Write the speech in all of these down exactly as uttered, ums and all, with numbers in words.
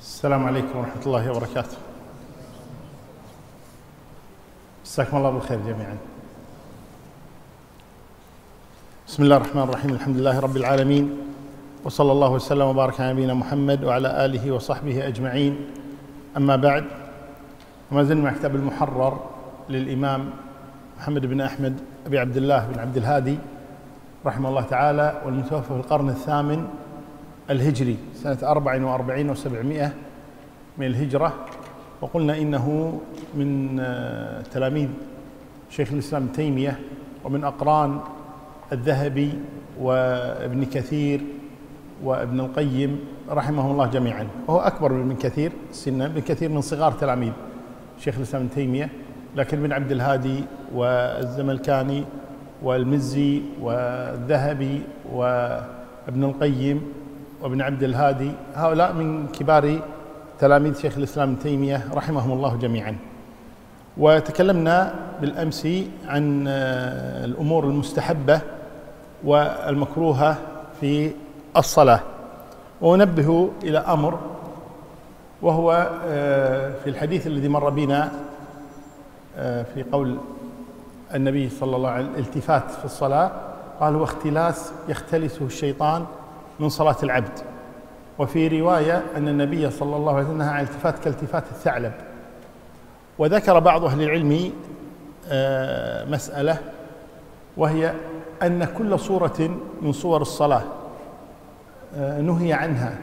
السلام عليكم ورحمة الله وبركاته. مساكم الله بالخير جميعا. بسم الله الرحمن الرحيم، الحمد لله رب العالمين، وصلى الله وسلم وبارك على نبينا محمد وعلى آله وصحبه أجمعين. أما بعد، وما زلنا مع كتاب المحرر للإمام محمد بن أحمد أبي عبد الله بن عبد الهادي رحمه الله تعالى، والمتوفى في القرن الثامن الهجري سنة أربع وأربعين وسبعمائة من الهجرة. وقلنا إنه من تلاميذ شيخ الإسلام ابن تيمية ومن أقران الذهبي وابن كثير وابن القيم رحمهم الله جميعا، وهو أكبر من ابن كثير سنا. ابن كثير من صغار تلاميذ شيخ الإسلام ابن تيمية، لكن ابن عبد الهادي والزملكاني والمزي والذهبي وابن القيم وابن عبد الهادي هؤلاء من كبار تلاميذ شيخ الإسلام ابن تيمية رحمهم الله جميعا. وتكلمنا بالأمس عن الأمور المستحبة والمكروهة في الصلاة، وننبه إلى أمر، وهو في الحديث الذي مر بنا في قول النبي صلى الله عليه وسلم الالتفات في الصلاة، قال هو اختلاس يختلسه الشيطان من صلاة العبد. وفي رواية أن النبي صلى الله عليه وسلم نهى عن الالتفات كالتفات الثعلب. وذكر بعض أهل العلم مسألة، وهي أن كل صورة من صور الصلاة نهي عنها،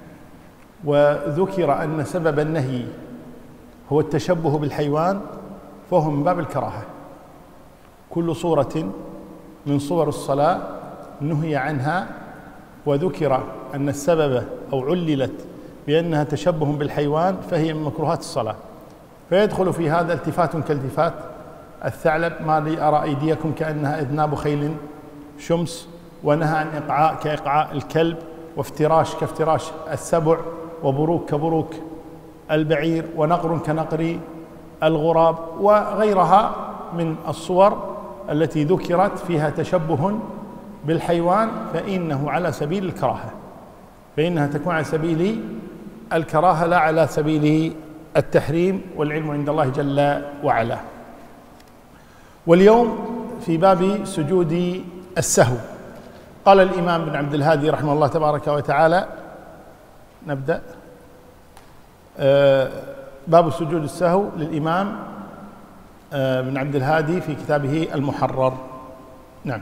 وذكر أن سبب النهي هو التشبه بالحيوان، فهو من باب الكراهة. كل صورة من صور الصلاة نهي عنها، وذكر أن السبب أو عللت بأنها تشبه بالحيوان، فهي من مكروهات الصلاة. فيدخل في هذا التفات كالتفات الثعلب، ما لي أرى أيديكم كأنها إذناب خيل شمس، ونهى عن إقعاء كإقعاء الكلب، وافتراش كافتراش السبع، وبروك كبروك البعير، ونقر كنقر الغراب، وغيرها من الصور التي ذكرت فيها تشبه بالحيوان، فإنه على سبيل الكراهة، فإنها تكون على سبيل الكراهة لا على سبيل التحريم، والعلم عند الله جل وعلا. واليوم في باب سجود السهو. قال الإمام بن عبد الهادي رحمه الله تبارك وتعالى، نبدأ باب سجود السهو للإمام بن عبد الهادي في كتابه المحرر. نعم.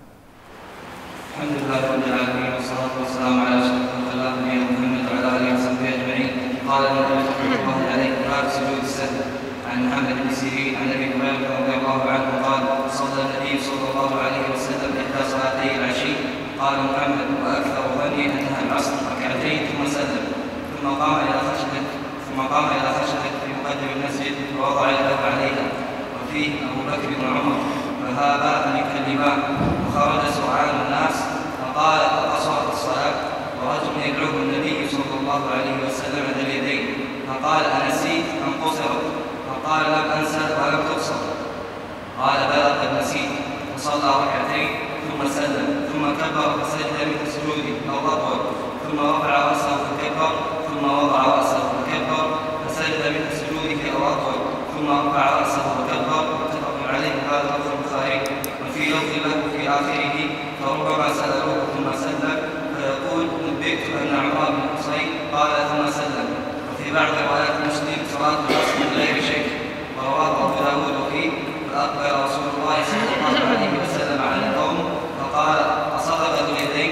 الحمد لله رب العالمين، والصلاة والسلام على أشرف الخلق نبينا محمد وعلى آله وصحبه أجمعين. قال النبي صلى الله عليه وسلم باب سجود السهو. عن محمد بن سيرين عن أبي هريرة رضي الله عنه قال صلى النبي صلى الله عليه وسلم إحدى صلاتي العشي. قال محمد وأكثر ظني أنها العصر ركعتين ثم سلم، ثم قام إلى خشبة ثم قام إلى خشبة في مقدم المسجد ووضع يده عليها، وفيه أبو بكر وعمر، فهذا أن يكلمان. وخرج سرعان الناس فقال أقصرت الصلاة، ورجل يدعوه النبي صلى الله عليه وسلم ذا اليدين، فقال أنسيت أم قصرت؟ فقال لم أنسى ولم تقصر. قال بلى قد نسيت. فصلى ركعتين ثم سلم، ثم كبر فسجد مثل سجوده أو أطول، ثم رفع رأسه فكبر، ثم وضع رأسه فكبر فسجد مثل سجوده أو أطول، ثم رفع رأسه فكبر. متفق عليه، هذا لفظ البخاري. وفي لفظ له في آخره فربما سألوه ثم سلم، فيقول نبئت أن عمران بن حصين قال ثم سلم. وفي بعض روايات مسلم صلاة العصر من غير شك، ورواه أبو داود فيه فأقبل رسول الله صلى الله عليه وسلم على القوم فقال أصدق ذو اليدين؟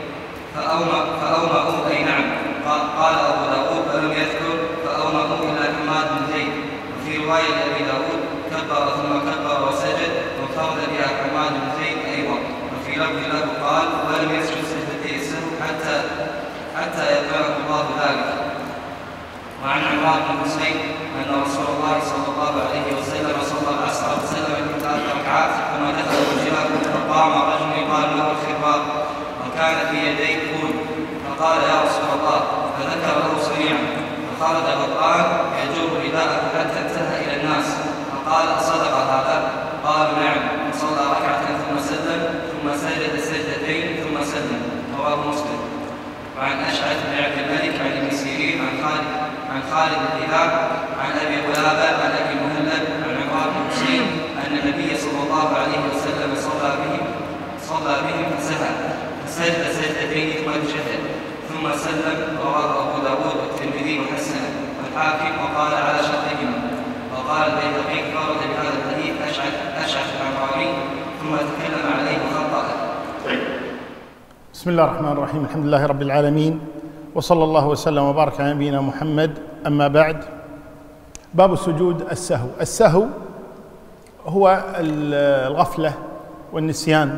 فأومأوا أي نعم. قال أبو داود فلم يذكر فأومأوا إلى حماد بن زيد. وفي رواية أبي داود كبر ثم كبر وسجد، وانفرد بها حماد بن زيد أيضا. وفي لفظ له قال ولم يسجد سجدتي السهو حتى حتى يذكره الله ذلك. وعن عمران بن حصين أن رسول الله صلى الله عليه وسلم صلى العصر وسلم في ثلاث ركعات، ثم دخل الجهاد فقام رجل يقال له الخباب، وكان في يديه كون، فقال يا رسول الله، فذكر له سريعا، فخرج غضبان يجر رداءه حتى انتهى إلى الناس، فقال أصدق هذا؟ قال نعم. وصلى ركعة ثم سلم، ثم سجد سجدتين ثم سلم. رواه مسلم. وعن أشعث بن عبد الملك عن ابن سيرين عن خالد خالد الهلال عن أبي قلابة عن أبي مهلب عن عمران بن حسين أن النبي صلى الله عليه وسلم صلى بهم صلى بهم فسهى فسجد سجدتين ثم تشهد ثم سلم. رواه أبو داود والترمذي وحسنه والحاكم وقال على شرطهما. وقال البيهقي فرد بهذا الحديث أشعث أشعث العمراني ثم تكلم عليه وخطأه. بسم الله الرحمن الرحيم. الحمد لله رب العالمين وصلى الله وسلم وبارك على نبينا محمد. أما بعد، باب سجود السهو. السهو هو الغفلة والنسيان،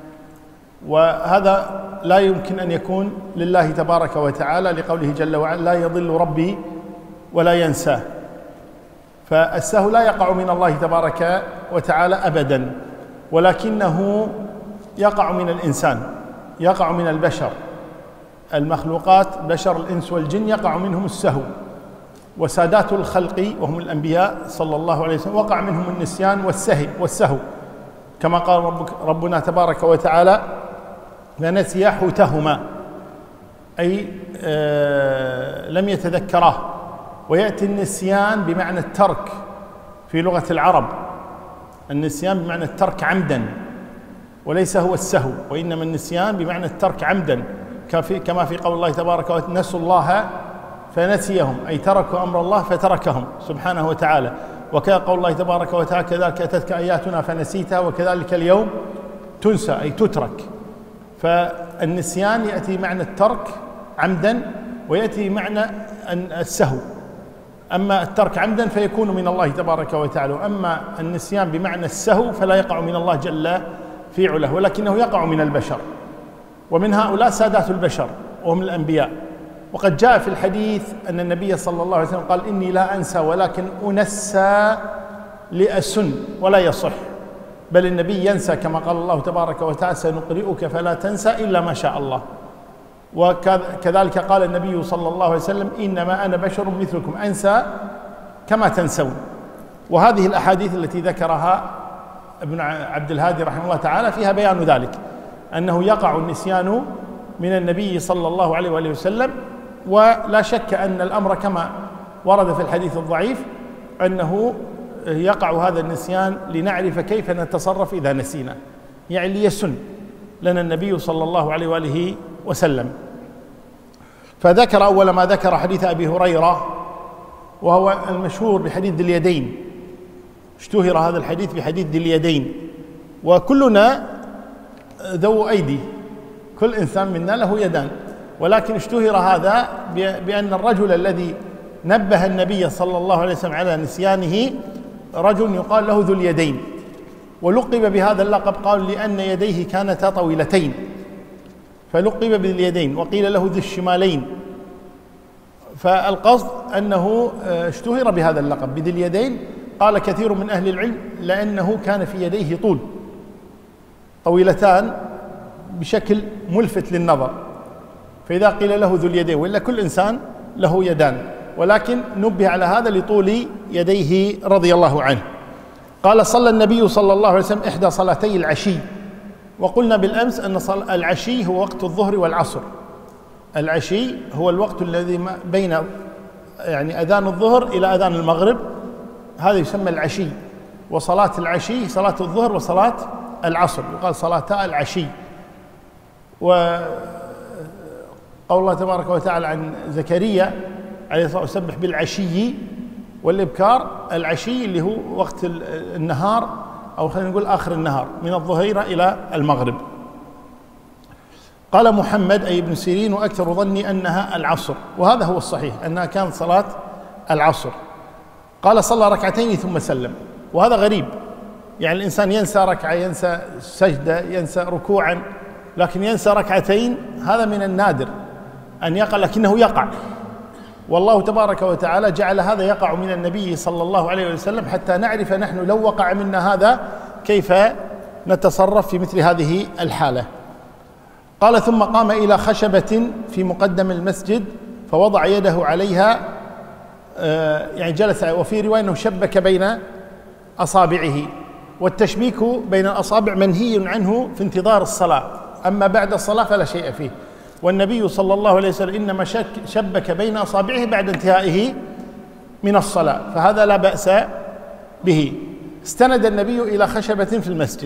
وهذا لا يمكن أن يكون لله تبارك وتعالى لقوله جل وعلا: لا يضل ربي ولا ينساه. فالسهو لا يقع من الله تبارك وتعالى أبدا، ولكنه يقع من الإنسان، يقع من البشر. المخلوقات بشر الإنس والجن يقع منهم السهو، وسادات الخلق وهم الأنبياء صلى الله عليه وسلم وقع منهم النسيان والسهو والسهو كما قال ربك ربنا تبارك وتعالى: فنسيا حوتهما، أي آه لم يتذكراه. ويأتي النسيان بمعنى الترك في لغة العرب، النسيان بمعنى الترك عمدا، وليس هو السهو، وإنما النسيان بمعنى الترك عمدا، كما في قول الله تبارك وتعالى: نسوا الله فنسيهم، أي تركوا أمر الله فتركهم سبحانه وتعالى. وكذا قول الله تبارك وتعالى: كذلك أتتك آياتنا فنسيتها وكذلك اليوم تنسى، أي تترك. فالنسيان يأتي معنى الترك عمدا، ويأتي معنى السهو. أما الترك عمدا فيكون من الله تبارك وتعالى، وأما النسيان بمعنى السهو فلا يقع من الله جل في علاه، ولكنه يقع من البشر، ومن هؤلاء سادات البشر وهم الأنبياء. وقد جاء في الحديث أن النبي صلى الله عليه وسلم قال: إني لا أنسى ولكن أنسى لأسن، ولا يصح، بل النبي ينسى كما قال الله تبارك وتعالى: سنقرئك فلا تنسى إلا ما شاء الله. وكذلك قال النبي صلى الله عليه وسلم: إنما أنا بشر مثلكم أنسى كما تنسون. وهذه الأحاديث التي ذكرها ابن عبد الهادي رحمه الله تعالى فيها بيان ذلك، أنه يقع النسيان من النبي صلى الله عليه وآله وسلم. ولا شك أن الأمر كما ورد في الحديث الضعيف أنه يقع هذا النسيان لنعرف كيف نتصرف إذا نسينا، يعني ليسن لنا النبي صلى الله عليه وآله وسلم. فذكر أول ما ذكر حديث أبي هريرة، وهو المشهور بحديث ذي اليدين. اشتهر هذا الحديث بحديث ذي اليدين، وكلنا ذو أيدي، كل إنسان منا له يدان، ولكن اشتهر هذا بأن الرجل الذي نبه النبي صلى الله عليه وسلم على نسيانه رجل يقال له ذو اليدين، ولقب بهذا اللقب قال لأن يديه كانتا طويلتين فلقب باليدين، وقيل له ذي الشمالين. فالقصد أنه اشتهر بهذا اللقب بذي اليدين. قال كثير من أهل العلم لأنه كان في يديه طول طويلتان بشكل ملفت للنظر، فإذا قيل له ذو اليدين، وإلا كل إنسان له يدان، ولكن نبه على هذا لطول يديه رضي الله عنه. قال: صلى النبي صلى الله عليه وسلم إحدى صلاتي العشي. وقلنا بالأمس أن العشي هو وقت الظهر والعصر. العشي هو الوقت الذي بين يعني أذان الظهر إلى أذان المغرب، هذا يسمى العشي. وصلاة العشي صلاة الظهر وصلاة العصر، يقال صلاتا العشي. وقول الله تبارك وتعالى عن زكريا عليه الصلاة والسلام: يسبح بالعشي والإبكار. العشي اللي هو وقت النهار، أو خلينا نقول آخر النهار من الظهيرة إلى المغرب. قال محمد أي ابن سيرين: وأكثر ظني أنها العصر، وهذا هو الصحيح أنها كانت صلاة العصر. قال: صلى ركعتين ثم سلم. وهذا غريب، يعني الإنسان ينسى ركعة، ينسى سجدة، ينسى ركوعا، لكن ينسى ركعتين هذا من النادر أن يقع، لكنه يقع. والله تبارك وتعالى جعل هذا يقع من النبي صلى الله عليه وسلم حتى نعرف نحن لو وقع منا هذا كيف نتصرف في مثل هذه الحالة. قال: ثم قام إلى خشبة في مقدم المسجد فوضع يده عليها، يعني جلس، وفي رواية أنه شبك بين أصابعه، والتشبيك بين الأصابع منهي عنه في انتظار الصلاة، أما بعد الصلاة فلا شيء فيه. والنبي صلى الله عليه وسلم إنما شبك بين أصابعه بعد انتهائه من الصلاة، فهذا لا بأس به. استند النبي إلى خشبة في المسجد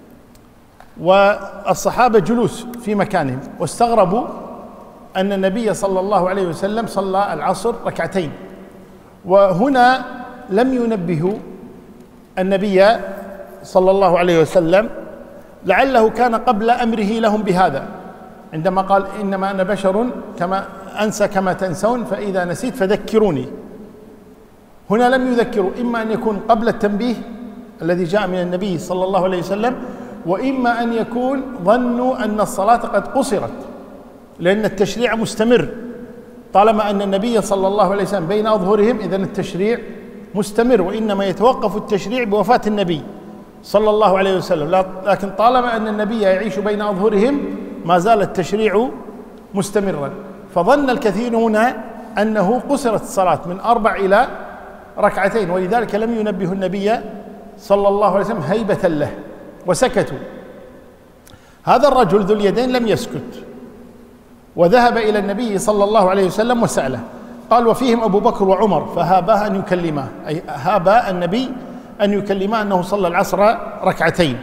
والصحابة جلوس في مكانهم، واستغربوا أن النبي صلى الله عليه وسلم صلى العصر ركعتين، وهنا لم ينبهوا النبي صلى الله عليه وسلم، لعله كان قبل أمره لهم بهذا عندما قال إنما أنا بشر كما أنسى كما تنسون فإذا نسيت فذكروني. هنا لم يذكروا، إما أن يكون قبل التنبيه الذي جاء من النبي صلى الله عليه وسلم، وإما أن يكون ظنوا أن الصلاة قد قصرت، لأن التشريع مستمر طالما أن النبي صلى الله عليه وسلم بين أظهرهم، إذن التشريع مستمر، وإنما يتوقف التشريع بوفاة النبي صلى الله عليه وسلم. لكن طالما أن النبي يعيش بين أظهرهم ما زال التشريع مستمرا، فظن الكثيرون أنه قصرت الصلاة من أربع إلى ركعتين، ولذلك لم ينبه النبي صلى الله عليه وسلم هيبة له وسكتوا. هذا الرجل ذو اليدين لم يسكت، وذهب إلى النبي صلى الله عليه وسلم وسأله، قال وفيهم أبو بكر وعمر فهابا أن يكلماه، أي هابا النبي أن يكلماه أنه صلى العصر ركعتين.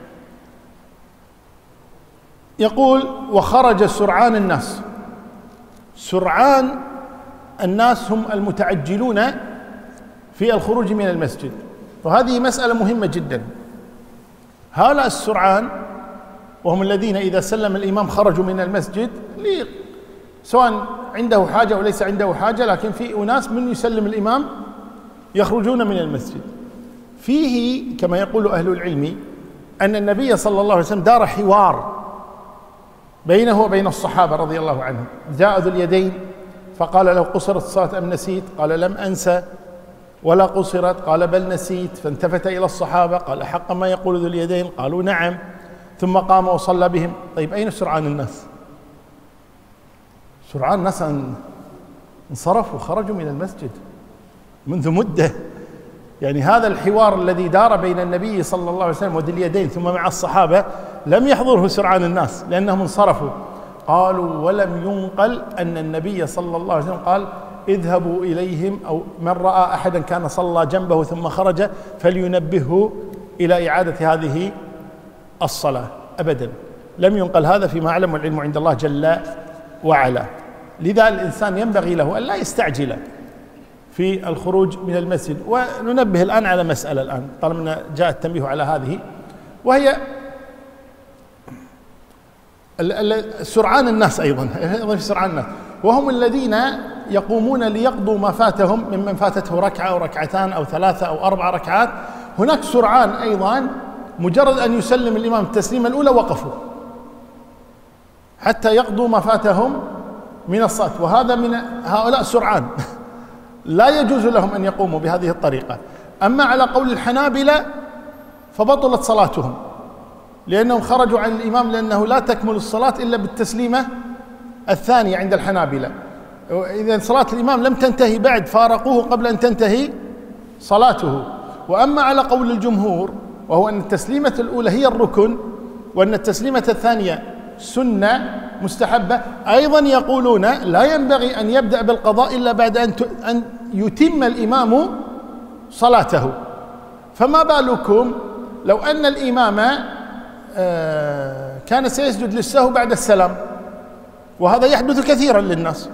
يقول وخرج سرعان الناس. سرعان الناس هم المتعجلون في الخروج من المسجد، وهذه مسألة مهمة جدا. هؤلاء السرعان وهم الذين إذا سلم الإمام خرجوا من المسجد، سواء عنده حاجة أو ليس عنده حاجة، لكن في أناس من يسلم الإمام يخرجون من المسجد. فيه كما يقول أهل العلم أن النبي صلى الله عليه وسلم دار حوار بينه وبين الصحابة رضي الله عنهم. جاء ذو اليدين فقال لو قصرت الصلاة أم نسيت؟ قال لم أنسى ولا قصرت، قال بل نسيت. فالتفت إلى الصحابة قال حق ما يقول ذو اليدين؟ قالوا نعم. ثم قام وصلى بهم. طيب أين سرعان الناس؟ سرعان الناس انصرفوا خرجوا من المسجد منذ مدة. يعني هذا الحوار الذي دار بين النبي صلى الله عليه وسلم وذي اليدين ثم مع الصحابة لم يحضره سرعان الناس لأنهم انصرفوا. قالوا ولم ينقل أن النبي صلى الله عليه وسلم قال اذهبوا إليهم، أو من رأى أحدا كان صلى جنبه ثم خرج فلينبهه إلى إعادة هذه الصلاة، أبدا لم ينقل هذا فيما أعلم، والعلم عند الله جل وعلا. لذا الإنسان ينبغي له أن لا يستعجل في الخروج من المسجد. وننبه الآن على مسألة الآن طالما جاء التنبيه على هذه، وهي سرعان الناس أيضا أيضا في سرعان الناس، وهم الذين يقومون ليقضوا ما فاتهم ممن فاتته ركعة أو ركعتان أو ثلاثة أو أربع ركعات. هناك سرعان أيضا مجرد أن يسلم الإمام التسليمة الأولى وقفوا حتى يقضوا ما فاتهم من الصلاة، وهذا من هؤلاء سرعان لا يجوز لهم أن يقوموا بهذه الطريقة. أما على قول الحنابلة فبطلت صلاتهم، لأنهم خرجوا عن الإمام، لأنه لا تكمل الصلاة إلا بالتسليمة الثانية عند الحنابلة. إذا صلاة الإمام لم تنتهي بعد فارقوه قبل أن تنتهي صلاته. وأما على قول الجمهور وهو أن التسليمة الأولى هي الركن وأن التسليمة الثانية سنة مستحبة، أيضا يقولون لا ينبغي أن يبدأ بالقضاء إلا بعد أن أن يتم الإمام صلاته. فما بالكم لو أن الإمام كان سيسجد للسهو بعد السلام، وهذا يحدث كثيرا للناس،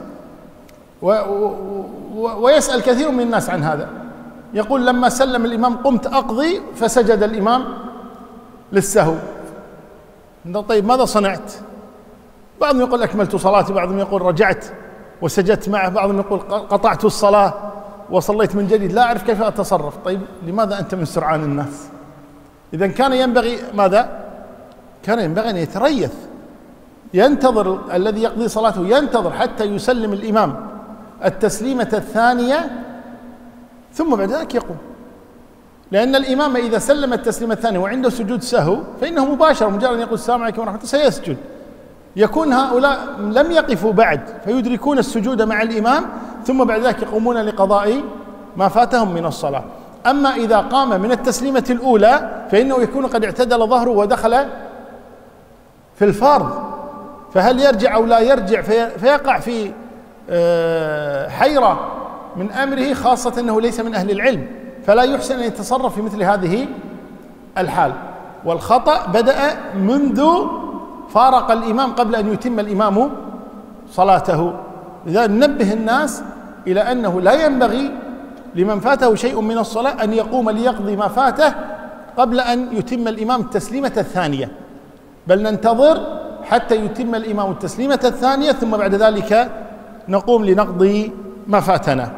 ويسأل كثير من الناس عن هذا. يقول لما سلم الإمام قمت أقضي فسجد الإمام للسهو. طيب ماذا صنعت؟ بعضهم يقول أكملت صلاتي، بعضهم يقول رجعت وسجدت معه، بعضهم يقول قطعت الصلاة وصليت من جديد، لا أعرف كيف أتصرف. طيب لماذا أنت من سرعان الناس؟ إذا كان ينبغي ماذا؟ كان ينبغي أن يتريث، ينتظر الذي يقضي صلاته، ينتظر حتى يسلم الإمام التسليمة الثانية ثم بعد ذلك يقوم، لأن الإمام إذا سلم التسليمة الثانية وعنده سجود سهو فإنه مباشرة مجرد أن يقول السلام عليكم ورحمة الله سيسجد. يكون هؤلاء لم يقفوا بعد فيدركون السجود مع الإمام ثم بعد ذلك يقومون لقضاء ما فاتهم من الصلاة. أما إذا قام من التسليمة الأولى فإنه يكون قد اعتدل ظهره ودخل في الفرض، فهل يرجع أو لا يرجع؟ فيقع في حيرة من أمره، خاصة أنه ليس من أهل العلم، فلا يحسن أن يتصرف في مثل هذه الحال. والخطأ بدأ منذ فارق الإمام قبل أن يتم الإمام صلاته. لذلك ننبه الناس إلى أنه لا ينبغي لمن فاته شيء من الصلاة أن يقوم ليقضي ما فاته قبل أن يتم الإمام التسليمة الثانية، بل ننتظر حتى يتم الإمام التسليمة الثانية ثم بعد ذلك نقوم لنقضي ما فاتنا.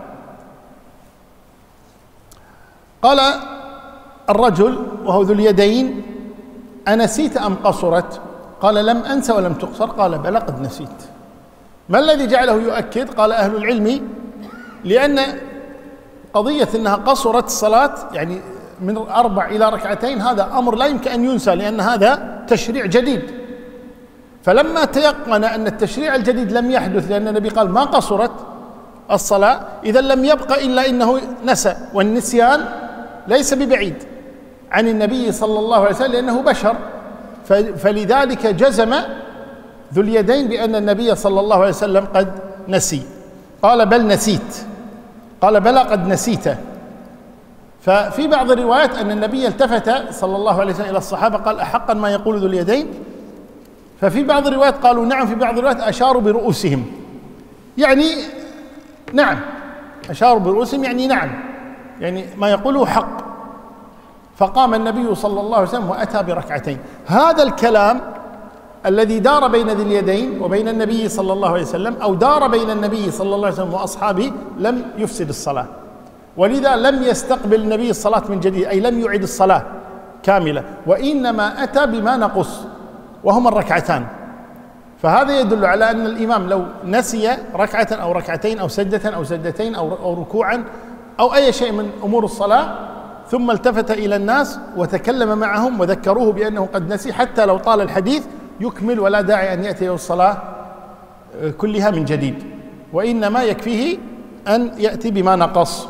قال الرجل وهو ذو اليدين: أنسيت أم قصرت؟ قال: لم أنس ولم تقصر. قال: بلى قد نسيت. ما الذي جعله يؤكد؟ قال أهل العلم: لأن قضية أنها قصرت الصلاة يعني من أربع إلى ركعتين هذا أمر لا يمكن أن ينسى، لأن هذا تشريع جديد. فلما تيقن أن التشريع الجديد لم يحدث، لأن النبي قال ما قصرت الصلاة، إذا لم يبق إلا إنه نسى، والنسيان ليس ببعيد عن النبي صلى الله عليه وسلم لأنه بشر. فلذلك جزم ذو اليدين بأن النبي صلى الله عليه وسلم قد نسي. قال: بل نسيت. قال: بلى قد نسيته. ففي بعض الروايات أن النبي التفت صلى الله عليه وسلم إلى الصحابة قال: أحقا ما يقول ذو اليدين؟ ففي بعض الروايات قالوا نعم، في بعض الروايات أشاروا برؤوسهم، يعني نعم، أشاروا برؤوسهم يعني نعم، يعني ما يقوله حق. فقام النبي صلى الله عليه وسلم وأتى بركعتين. هذا الكلام الذي دار بين ذي اليدين وبين النبي صلى الله عليه وسلم، أو دار بين النبي صلى الله عليه وسلم وأصحابه، لم يفسد الصلاة، ولذا لم يستقبل النبي الصلاة من جديد، أي لم يعد الصلاة كاملة، وإنما أتى بما نقص وهما الركعتان. فهذا يدل على أن الإمام لو نسي ركعة أو ركعتين أو سجدة أو سجدتين أو ركوعا أو أي شيء من أمور الصلاة ثم التفت إلى الناس وتكلم معهم وذكروه بأنه قد نسي، حتى لو طال الحديث يكمل، ولا داعي أن يأتي الصلاة كلها من جديد، وإنما يكفيه أن يأتي بما نقص.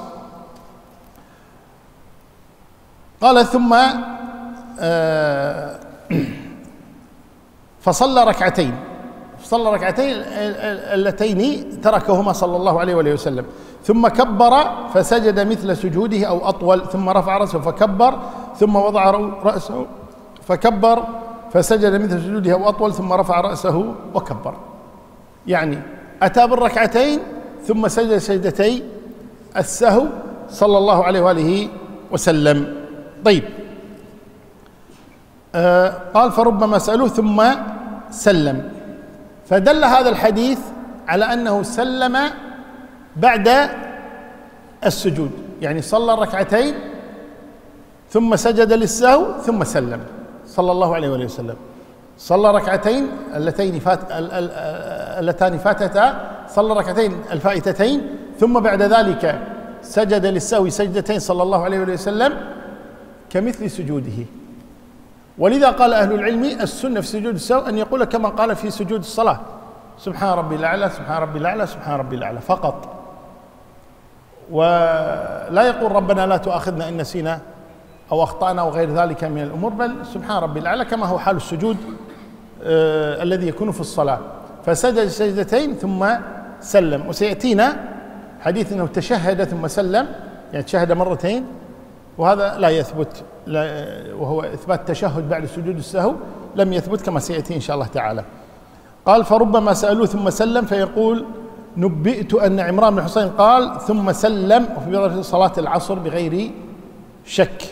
قال: ثم فصلى ركعتين صلى ركعتين اللتين تركهما صلى الله عليه وآله وسلم، ثم كبر فسجد مثل سجوده أو أطول، ثم رفع رأسه فكبر، ثم وضع رأسه فكبر فسجد مثل سجوده أو أطول، ثم رفع رأسه وكبر. يعني أتى بالركعتين ثم سجد سجدتي السهو صلى الله عليه وآله وسلم. طيب، آه قال: فربما سألوه ثم سلم. فدل هذا الحديث على أنه سلم بعد السجود، يعني صلى الركعتين ثم سجد للسهو ثم سلم صلى الله عليه وآله وسلم. صلى ركعتين اللتين فات اللتان فاتتا، صلى ركعتين الفائتتين، ثم بعد ذلك سجد للسهو سجدتين صلى الله عليه وآله وسلم كمثل سجوده. ولذا قال أهل العلم: السنة في سجود السهو أن يقول كما قال في سجود الصلاة: سبحان ربي الأعلى، سبحان ربي الأعلى، سبحان ربي الأعلى فقط، ولا يقول ربنا لا تؤاخذنا إن نسينا أو أخطأنا وغير ذلك من الأمور، بل سبحان ربي الأعلى كما هو حال السجود آه الذي يكون في الصلاة. فسجد سجدتين ثم سلم، وسيأتينا حديث أنه تشهد ثم سلم، يعني تشهد مرتين، وهذا لا يثبت، لا وهو إثبات تشهد بعد سجود السهو لم يثبت كما سيأتي إن شاء الله تعالى. قال: فربما سألوه ثم سلم فيقول: نبئت أن عمران بن حسين قال ثم سلم، وفي صلاة العصر بغير شك.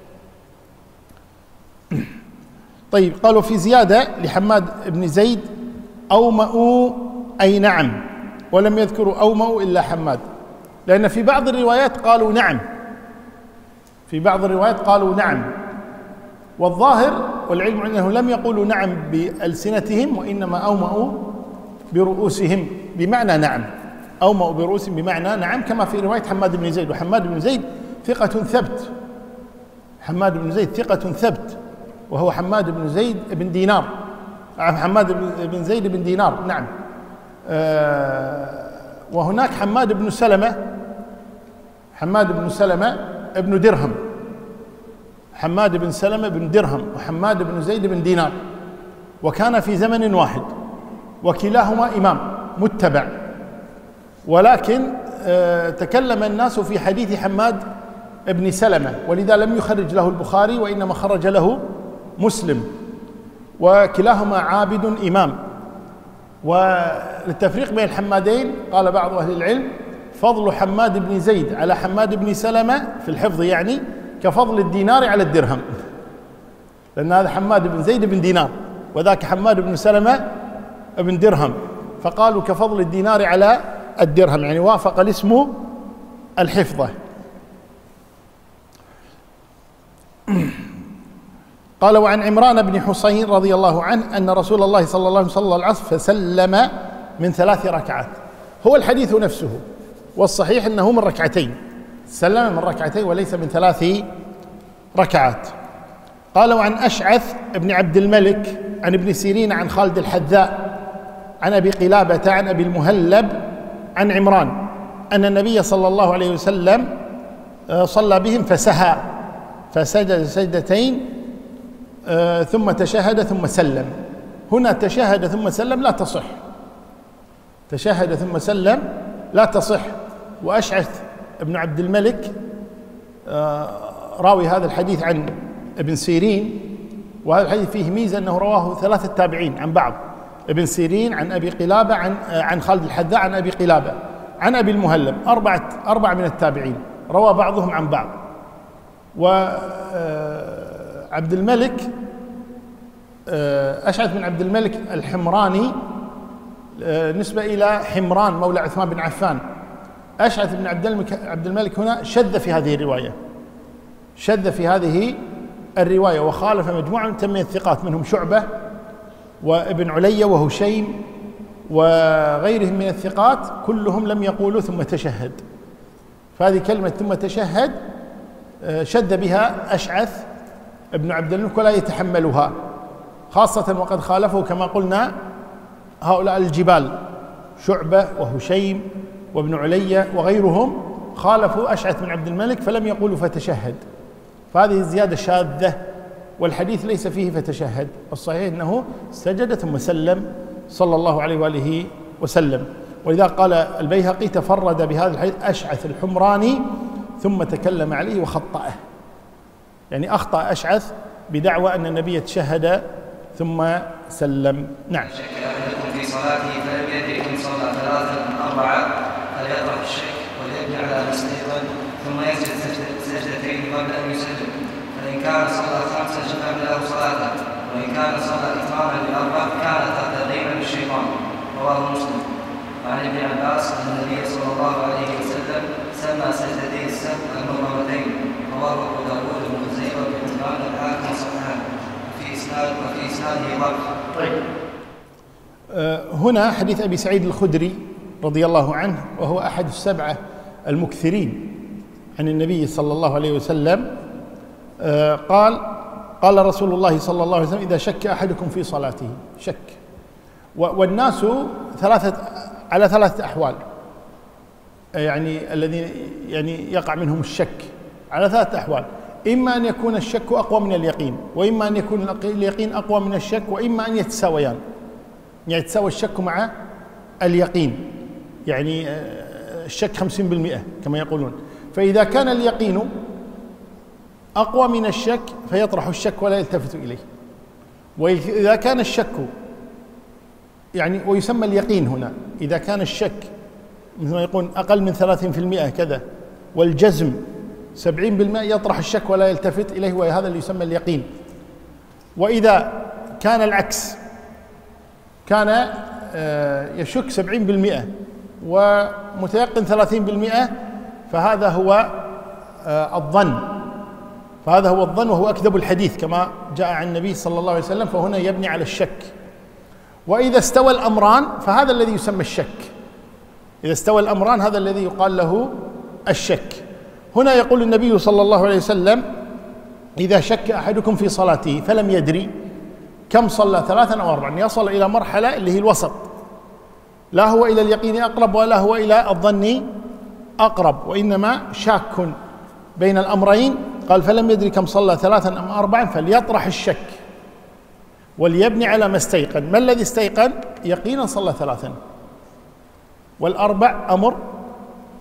طيب، قالوا في زيادة لحماد بن زيد: أومأوا أي نعم، ولم يذكروا أومأوا إلا حماد، لأن في بعض الروايات قالوا نعم، في بعض الروايات قالوا نعم، والظاهر والعلم أنه لم يقولوا نعم بألسنتهم، وإنما أومأوا برؤوسهم بمعنى نعم، أومأوا برؤوسهم بمعنى نعم، كما في رواية حماد بن زيد. وحماد بن زيد ثقة ثبت، حماد بن زيد ثقة ثبت، وهو حماد بن زيد بن دينار، حماد بن زيد بن دينار، نعم. آه وهناك حماد بن سلمة، حماد بن سلمة ابن درهم، حماد بن سلمة بن درهم وحماد بن زيد بن دينار، وكان في زمن واحد، وكلاهما إمام متبع، ولكن تكلم الناس في حديث حماد بن سلمة، ولذا لم يخرج له البخاري وإنما خرج له مسلم، وكلاهما عابد إمام. وللتفريق بين الحمادين قال بعض أهل العلم: فضل حماد بن زيد على حماد بن سلمة في الحفظ يعني كفضل الدينار على الدرهم، لأن هذا حماد بن زيد بن دينار وذاك حماد بن سلمة بن درهم، فقالوا كفضل الدينار على الدرهم، يعني وافق الاسم الحفظة. قال: وعن عمران بن حسين رضي الله عنه أن رسول الله صلى الله عليه وسلم صلى العصر فسلم من ثلاث ركعات. هو الحديث نفسه، والصحيح أنه من ركعتين، سلم من ركعتين وليس من ثلاث ركعات. قال: وعن أشعث بن عبد الملك عن ابن سيرين عن خالد الحذاء عن أبي قلابة عن أبي المهلب عن عمران أن النبي صلى الله عليه وسلم صلى بهم فسهى فسجد سجدتين ثم تشهد ثم سلم. هنا تشهد ثم سلم لا تصح، تشهد ثم سلم لا تصح. وأشعث بن عبد الملك راوي هذا الحديث عن ابن سيرين، وهذا الحديث فيه ميزة أنه رواه ثلاثة تابعين عن بعض: ابن سيرين عن أبي قلابة عن عن خالد الحذاء عن أبي قلابة عن أبي المهلب، أربعة أربعة من التابعين روى بعضهم عن بعض. وعبد الملك أشعث بن عبد الملك الحمراني نسبة إلى حمران مولى عثمان بن عفان. أشعث بن عبد الملك هنا شذ في هذه الرواية، شذ في هذه الرواية وخالف مجموعة من الثقات منهم شعبة وابن علي وهشيم وغيرهم من الثقات، كلهم لم يقولوا ثم تشهد. فهذه كلمة ثم تشهد شذ بها أشعث ابن عبد الملك ولا يتحملها، خاصة وقد خالفه كما قلنا هؤلاء الجبال شعبة وهشيم وابن علي وغيرهم، خالفوا أشعث بن عبد الملك فلم يقولوا فتشهد، فهذه الزيادة شاذة والحديث ليس فيه فتشهد. الصحيح أنه سجد ثم سلم صلى الله عليه وآله وسلم. ولذا قال البيهقي: تفرد بهذا الحديث أشعث الحمراني ثم تكلم عليه وخطأه، يعني أخطأ أشعث بدعوى أن النبي تشهد ثم سلم. نعم. شك أحدكم في صلاته فلم يدري إن صلى ثلاثا أم أربعة فليطرح الشك وليبني على مسلما ثم يسجد سجدتين قبل أن يسلم، فإن كان صلى خمسا شفع له صلاته، وإن كان صلى إتماما لأربع كان تقديما للشيطان. رواه مسلم. وعن ابن عباس أن النبي صلى الله عليه وسلم سمى سجدتي السهو المرتين. رواه أبو داود بن خزيمة بن حبان الحاكم صححه في إسناد وفي إسناده ضعف. طيب. هنا حديث أبي سعيد الخدري رضي الله عنه، وهو أحد السبعة المكثرين عن النبي صلى الله عليه وسلم، قال: قال رسول الله صلى الله عليه وسلم: إذا شك أحدكم في صلاته، شك، والناس ثلاثة على ثلاثة أحوال، يعني الذين يعني يقع منهم الشك على ثلاثة أحوال: إما أن يكون الشك أقوى من اليقين، وإما أن يكون اليقين أقوى من الشك، وإما أن يتساويان، يعني يتساوى الشك مع اليقين، يعني الشك خمسين بالمئة كما يقولون. فإذا كان اليقين أقوى من الشك فيطرح الشك ولا يلتفت إليه، وإذا كان الشك يعني ويسمى اليقين هنا إذا كان الشك مثل ما يقول أقل من ثلاثين بالمئة كذا، والجزم سبعين بالمئة يطرح الشك ولا يلتفت إليه، وهذا اللي يسمى اليقين. وإذا كان العكس، كان يشك سبعين بالمئة ومتيقن ثلاثين بالمئة، فهذا هو الظن، فهذا هو الظن وهو أكذب الحديث كما جاء عن النبي صلى الله عليه وسلم، فهنا يبني على الشك. وإذا استوى الأمران فهذا الذي يسمى الشك، إذا استوى الأمران هذا الذي يقال له الشك. هنا يقول النبي صلى الله عليه وسلم: إذا شك أحدكم في صلاته فلم يدري كم صلى ثلاثا أو أربعا، يصل إلى مرحلة اللي هي الوسط، لا هو إلى اليقين أقرب ولا هو إلى الظن أقرب، وإنما شاك بين الأمرين. قال: فلم يدري كم صلى ثلاثا أم أربعا فليطرح الشك وليبني على ما استيقن. ما الذي استيقن؟ يقينا صلى ثلاثا، والأربع أمر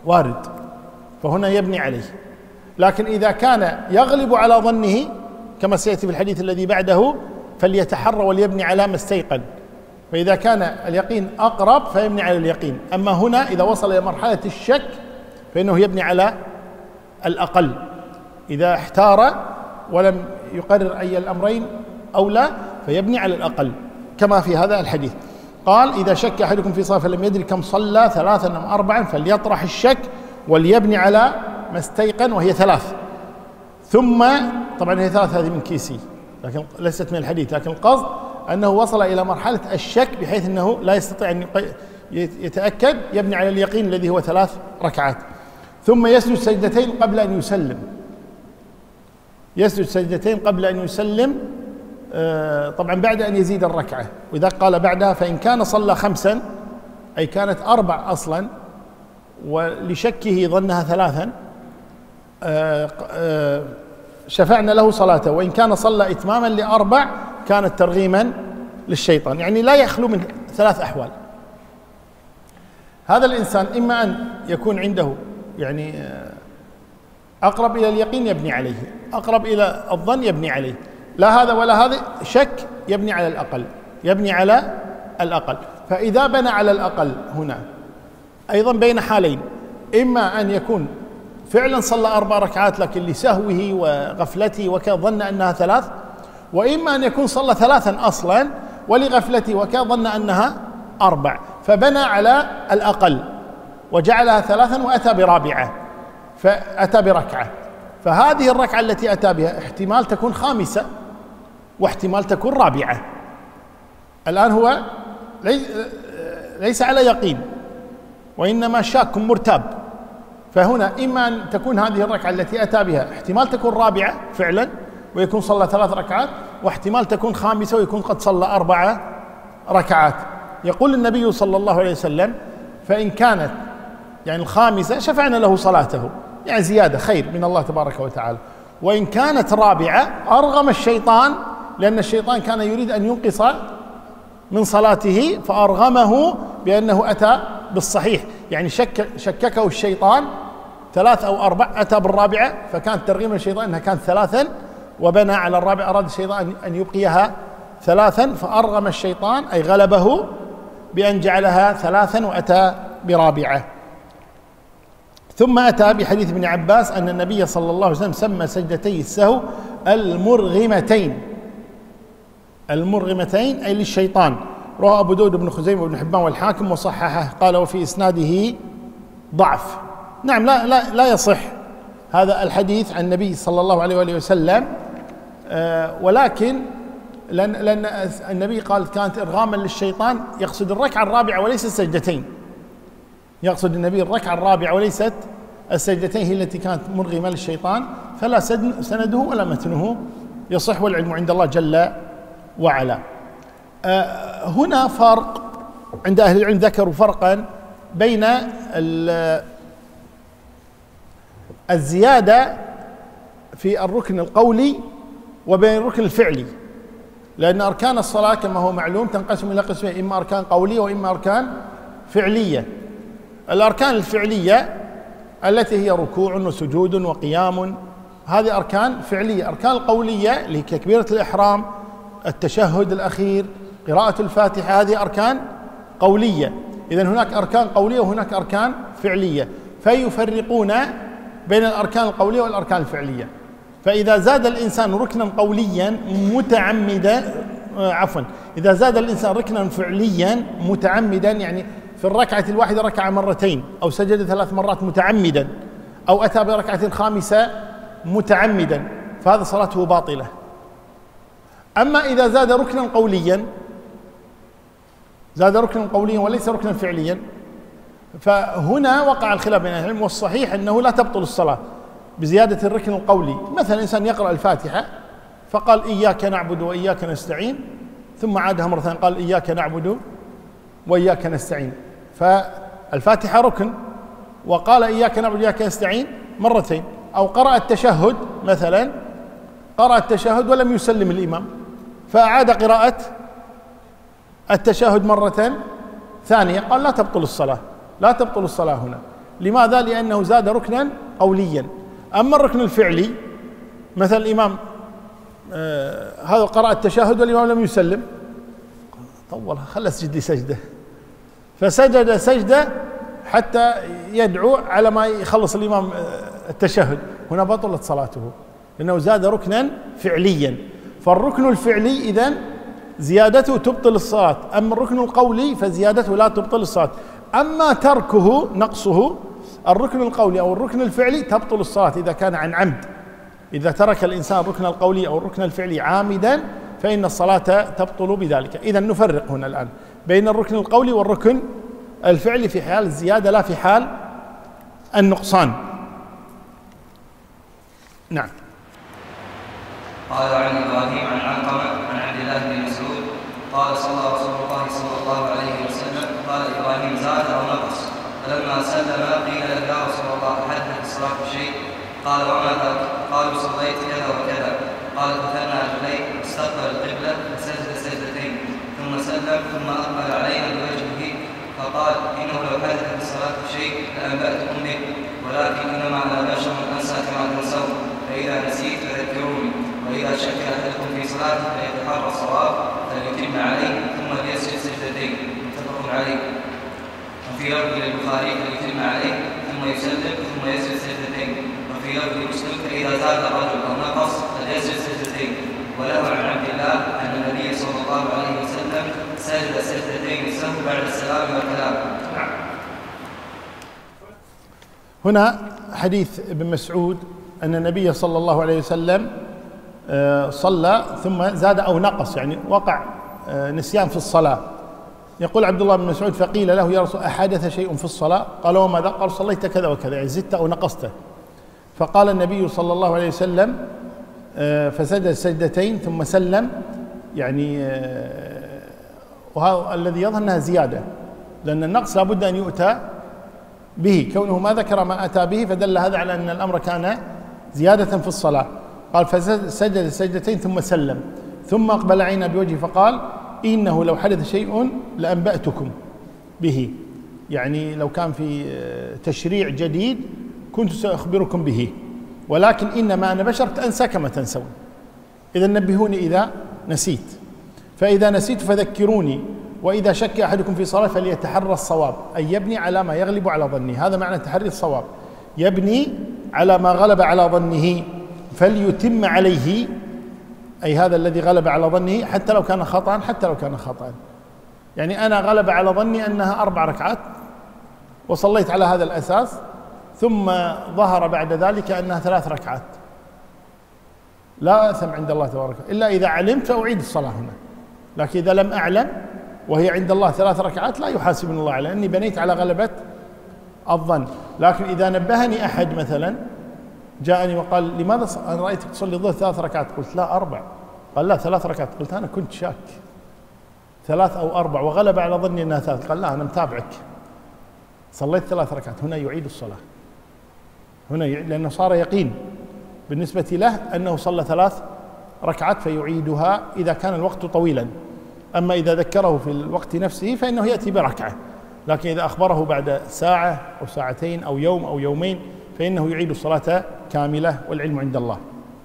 وارد، فهنا يبني عليه. لكن إذا كان يغلب على ظنه كما سيأتي في الحديث الذي بعده فليتحرى وليبني على ما استيقن، فإذا كان اليقين أقرب فيبني على اليقين. أما هنا إذا وصل إلى مرحلة الشك فإنه يبني على الأقل، إذا احتار ولم يقرر أي الأمرين أو لا فيبني على الأقل كما في هذا الحديث. قال: إذا شك أحدكم في صلاة فلم يدري كم صلى ثلاثا أم أربعا فليطرح الشك وليبني على ما استيقن، وهي ثلاث. ثم طبعا هي ثلاث هذه من كيسي لكن ليست من الحديث، لكن القصد أنه وصل إلى مرحلة الشك بحيث أنه لا يستطيع أن يتأكد، يبني على اليقين الذي هو ثلاث ركعات. ثم يسجد سجدتين قبل أن يسلم، يسجد سجدتين قبل أن يسلم طبعا بعد أن يزيد الركعة. وإذا قال بعدها فإن كان صلى خمسا أي كانت أربع أصلا ولشكه ظنها ثلاثا شفعنا له صلاته، وإن كان صلى إتماما لأربع كانت ترغيما للشيطان. يعني لا يخلو من ثلاث أحوال. هذا الإنسان إما أن يكون عنده يعني أقرب إلى اليقين يبني عليه، أقرب إلى الظن يبني عليه، لا هذا ولا هذا، شك يبني على الأقل، يبني على الأقل. فإذا بنى على الأقل هنا أيضا بين حالين، إما أن يكون فعلا صلى أربع ركعات لكن لسهوه وغفلته وكذا ظن أنها ثلاث، وإما أن يكون صلى ثلاثا أصلا ولغفلته وكذا ظن أنها أربع، فبنى على الأقل وجعلها ثلاثا وأتى برابعة، فأتى بركعة. فهذه الركعة التي أتى بها احتمال تكون خامسة واحتمال تكون رابعة. الآن هو ليس على يقين وإنما شاك مرتاب، فهنا إما أن تكون هذه الركعة التي أتى بها احتمال تكون رابعة فعلا ويكون صلى ثلاث ركعات، واحتمال تكون خامسة ويكون قد صلى أربع ركعات. يقول النبي صلى الله عليه وسلم: فإن كانت يعني الخامسة شفعنا له صلاته، يعني زيادة خير من الله تبارك وتعالى. وإن كانت رابعة أرغم الشيطان، لأن الشيطان كان يريد أن ينقص من صلاته فأرغمه بأنه أتى بالصحيح، يعني شك شككه الشيطان ثلاث أو أربع، أتى بالرابعة فكانت ترغيم الشيطان أنها كانت ثلاثا وبنى على الرابعة، أراد الشيطان أن يبقيها ثلاثا فأرغم الشيطان أي غلبه بأن جعلها ثلاثا وأتى برابعة. ثم أتى بحديث ابن عباس أن النبي صلى الله عليه وسلم سمى سجدتي السهو المرغمتين، المرغمتين أي للشيطان. رواه أبو داود بن خزيمة وابن حبان والحاكم وصححه، قال وفي إسناده ضعف. نعم لا لا لا يصح هذا الحديث عن النبي صلى الله عليه وآله وسلم، آه ولكن لأن, لأن النبي قال كانت إرغاما للشيطان، يقصد الركعة الرابعة وليس السجدتين، يقصد النبي الركعة الرابعة وليست السجدتين هي التي كانت مرغمة للشيطان، فلا سنده ولا متنه يصح والعلم عند الله جل وعلا. آه هنا فرق عند أهل العلم، ذكروا فرقا بين الزيادة في الركن القولي وبين الركن الفعلي، لأن أركان الصلاة كما هو معلوم تنقسم إلى قسمين، إما أركان قولية وإما أركان فعلية. الأركان الفعلية التي هي ركوع وسجود وقيام، هذه أركان فعلية. أركان القولية اللي هي كبيرة الإحرام، التشهد الأخير، قراءة الفاتحة، هذه أركان قولية. إذن هناك أركان قولية وهناك أركان فعلية، فيفرقون بين الأركان القولية والأركان الفعلية. فإذا زاد الإنسان ركنا قوليا متعمدا عفوا إذا زاد الإنسان ركنا فعليا متعمدا، يعني في الركعة الواحدة ركع مرتين أو سجد ثلاث مرات متعمدا أو أتى بركعة خامسة متعمدا، فهذا صلاته باطلة. أما إذا زاد ركنا قوليا زاد ركنا قوليا وليس ركنا فعليا، فهنا وقع الخلاف بين العلم، والصحيح أنه لا تبطل الصلاة بزيادة الركن القولي. مثلا إنسان يقرأ الفاتحة فقال إياك نعبد وإياك نستعين، ثم عادها مرة ثانية قال إياك نعبد وإياك نستعين، فالفاتحة ركن وقال إياك نعبد وإياك نستعين مرتين. أو قرأ التشهد مثلا، قرأ التشهد ولم يسلم الإمام فأعاد قراءة التشهد مرة ثانية، قال لا تبطل الصلاة، لا تبطل الصلاة هنا. لماذا؟ لأنه زاد ركنا قوليا. أما الركن الفعلي مثل الإمام آه هذا قرأ التشهد والإمام لم يسلم، طولها خلى اسجد لي سجدة، فسجد سجدة حتى يدعو على ما يخلص الإمام التشهد، هنا بطلت صلاته لأنه زاد ركنا فعليا. فالركن الفعلي إذن زيادته تبطل الصلاة، أما الركن القولي فزيادته لا تبطل الصلاة. أما تركه نقصه الركن القولي أو الركن الفعلي تبطل الصلاة إذا كان عن عمد. إذا ترك الإنسان الركن القولي أو الركن الفعلي عامدا فإن الصلاة تبطل بذلك. إذن نفرق هنا الآن بين الركن القولي والركن الفعلي في حال الزيادة لا في حال النقصان. نعم. قال عن إبراهيم عن علقمة عن عبد الله بن مسعود قال صلى رسول الله صلى الله عليه وسلم قال إبراهيم زاد أو نقص، فلما سلم قيل له يا رسول الله حدث الصلاة شيء؟ قال وما ذاك؟ قالوا صليت كذا وكذا. قال فثنى رجليه واستقبل القبلة فسجد سجدتين ثم سلم ثم أقبل علينا بوجهه فقال إنه لو حدث في الصلاة شيء لأنبأتكم به، ولكن إنما أنا بشر أنسى كما تنسون، فإذا نسيت فذكروني، وإذا شك أحدكم في صلاته فيتحرى الصواب فليتم عليه ثم ليسجد سجدتين، متفق عليه. وفي لفظ للبخاري فليتم عليه ثم يسلم ثم يسجد سجدتين، وفي لفظ مسلم فإذا زاد الرجل أو نقص فليسجد سجدتين. وله عن عبد الله أن النبي صلى الله عليه وسلم سجد سجدتين السهو بعد السلام والكلام. هنا حديث ابن مسعود أن النبي صلى الله عليه وسلم صلى ثم زاد أو نقص، يعني وقع نسيان في الصلاة. يقول عبد الله بن مسعود فقيل له يا رسول أحدث شيء في الصلاة؟ قال وماذا؟ قال صليت كذا وكذا، يعني زدت أو نقصته. فقال النبي صلى الله عليه وسلم فسجد سجدتين ثم سلم، يعني وهذا الذي يظهر أنها زيادة، لأن النقص لابد أن يؤتى به، كونه ما ذكر ما أتى به فدل هذا على أن الأمر كان زيادة في الصلاة. قال فسجد سجدتين ثم سلم ثم أقبل عينا بوجهه فقال إنه لو حدث شيء لأنبأتكم به، يعني لو كان في تشريع جديد كنت سأخبركم به، ولكن إنما أنا بشر أنسى كما تنسون، إذا نبهوني إذا نسيت، فإذا نسيت فذكروني، وإذا شك أحدكم في صلاة فليتحرى الصواب، أي يبني على ما يغلب على ظنه، هذا معنى تحري الصواب، يبني على ما غلب على ظنه فليتم عليه، أي هذا الذي غلب على ظنه حتى لو كان خطأ، حتى لو كان خطأ، يعني أنا غلب على ظني أنها أربع ركعات وصليت على هذا الأساس، ثم ظهر بعد ذلك أنها ثلاث ركعات، لا أثم عند الله تبارك إلا إذا علمت فأعيد الصلاة هنا، لكن إذا لم أعلم وهي عند الله ثلاث ركعات لا يحاسبني الله على أني بنيت على غلبة الظن. لكن إذا نبهني أحد مثلا جاءني وقال لماذا أنا رأيتك تصلي الظهر ثلاث ركعات؟ قلت لا أربع، قال لا ثلاث ركعات، قلت أنا كنت شاك ثلاث أو أربع وغلب على ظني أنها ثلاث، قال لا أنا متابعك صليت ثلاث ركعات، هنا يعيد الصلاة، هنا يعيد لأنه صار يقين بالنسبة له أنه صلى ثلاث ركعات فيعيدها إذا كان الوقت طويلا. أما إذا ذكره في الوقت نفسه فإنه يأتي بركعة، لكن إذا أخبره بعد ساعة أو ساعتين أو يوم أو يومين فإنه يعيد الصلاة كاملة، والعلم عند الله.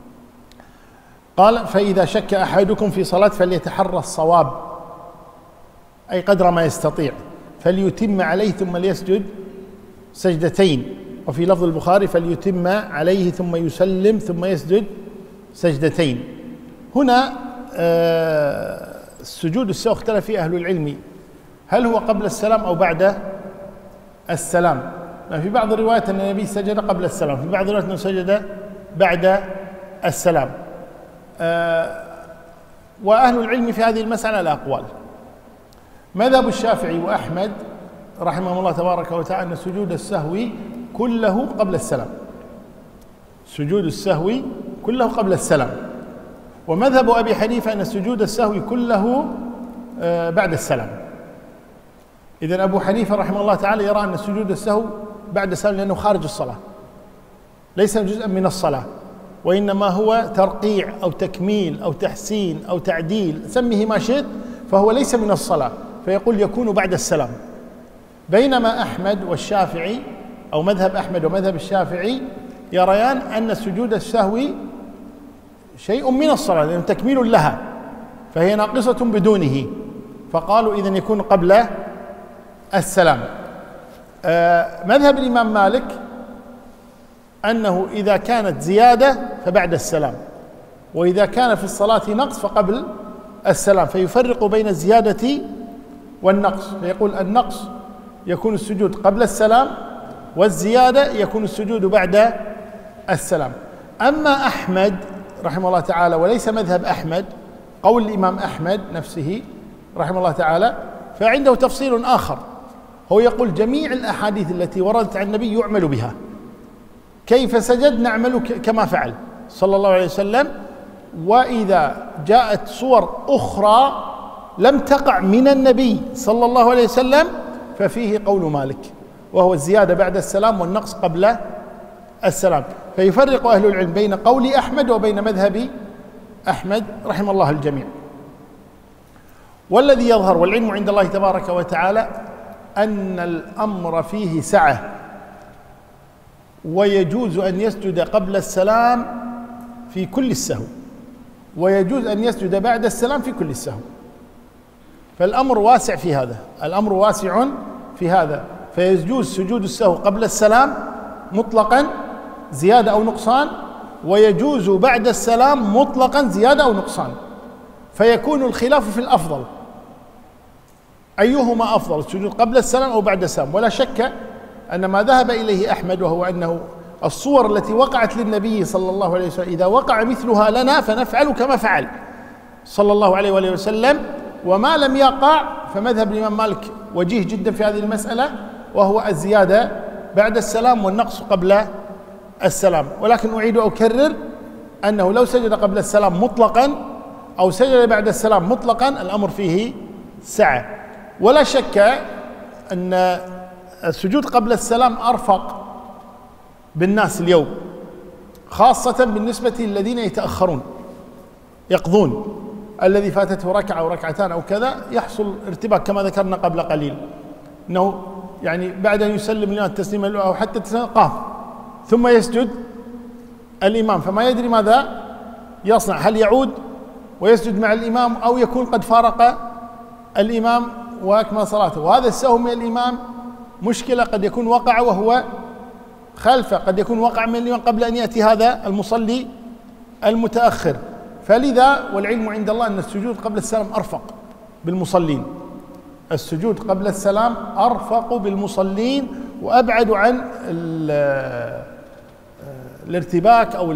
قال فإذا شك أحدكم في صلاة فليتحرى الصواب، أي قدر ما يستطيع، فليتم عليه ثم ليسجد سجدتين، وفي لفظ البخاري فليتم عليه ثم يسلم ثم يسجد سجدتين. هنا آه السجود السهو اختلف فيه أهل العلم، هل هو قبل السلام أو بعد السلام؟ في بعض الروايات أن النبي سجد قبل السلام، في بعض الروايات أنه سجد بعد السلام. آه وأهل العلم في هذه المسألة الأقوال. مذهب الشافعي وأحمد رحمه الله تبارك وتعالى أن سجود السهو كله قبل السلام، سجود السهو كله قبل السلام. ومذهب أبي حنيفة أن سجود السهو كله آه بعد السلام. إذن أبو حنيفة رحمه الله تعالى يرى أن سجود السهو بعد السلام لأنه خارج الصلاة، ليس جزءا من الصلاة، وإنما هو ترقيع أو تكميل أو تحسين أو تعديل، سميه ما شئت، فهو ليس من الصلاة، فيقول يكون بعد السلام. بينما أحمد والشافعي أو مذهب أحمد ومذهب الشافعي يريان أن سجود السهو شيء من الصلاة لأنه تكميل لها فهي ناقصة بدونه، فقالوا إذن يكون قبل السلام. آه مذهب الإمام مالك أنه إذا كانت زيادة فبعد السلام، وإذا كان في الصلاة نقص فقبل السلام، فيفرق بين الزيادة والنقص، فيقول النقص يكون السجود قبل السلام، والزيادة يكون السجود بعد السلام. أما أحمد رحمه الله تعالى، وليس مذهب أحمد، قول الإمام أحمد نفسه رحمه الله تعالى، فعنده تفصيل آخر، هو يقول جميع الأحاديث التي وردت عن النبي يعمل بها، كيف سجد نعمل كما فعل صلى الله عليه وسلم، وإذا جاءت صور أخرى لم تقع من النبي صلى الله عليه وسلم ففيه قول مالك، وهو الزيادة بعد السلام والنقص قبل السلام. فيفرق أهل العلم بين قول أحمد وبين مذهب أحمد رحمه الله الجميع. والذي يظهر والعلم عند الله تبارك وتعالى أن الأمر فيه سعة، ويجوز أن يسجد قبل السلام في كل السهو، ويجوز أن يسجد بعد السلام في كل السهو، فالأمر واسع في هذا، الأمر واسع في هذا، فيجوز سجود السهو قبل السلام مطلقا زيادة أو نقصان، ويجوز بعد السلام مطلقا زيادة أو نقصان، فيكون الخلاف في الأفضل أيهما أفضل، السجود قبل السلام أو بعد السلام. ولا شك أن ما ذهب إليه أحمد وهو أنه الصور التي وقعت للنبي صلى الله عليه وسلم إذا وقع مثلها لنا فنفعل كما فعل صلى الله عليه وآله وسلم، وما لم يقع فمذهب الإمام مالك وجيه جدا في هذه المسألة، وهو الزيادة بعد السلام والنقص قبل السلام. ولكن أعيد وأكرر أنه لو سجد قبل السلام مطلقا أو سجد بعد السلام مطلقا الأمر فيه سعة. ولا شك أن السجود قبل السلام أرفق بالناس اليوم، خاصة بالنسبة للذين يتأخرون يقضون، الذي فاتته ركعة أو ركعتان أو كذا يحصل ارتباك كما ذكرنا قبل قليل، أنه يعني بعد أن يسلم الإمام التسليم أو حتى التسليم قام ثم يسجد الإمام، فما يدري ماذا يصنع، هل يعود ويسجد مع الإمام أو يكون قد فارق الإمام وأكمل صلاته. وهذا السهو من الإمام مشكلة، قد يكون وقع وهو خلفه، قد يكون وقع من الإمام قبل أن يأتي هذا المصلي المتأخر. فلذا والعلم عند الله أن السجود قبل السلام أرفق بالمصلين، السجود قبل السلام أرفق بالمصلين وأبعد عن الارتباك أو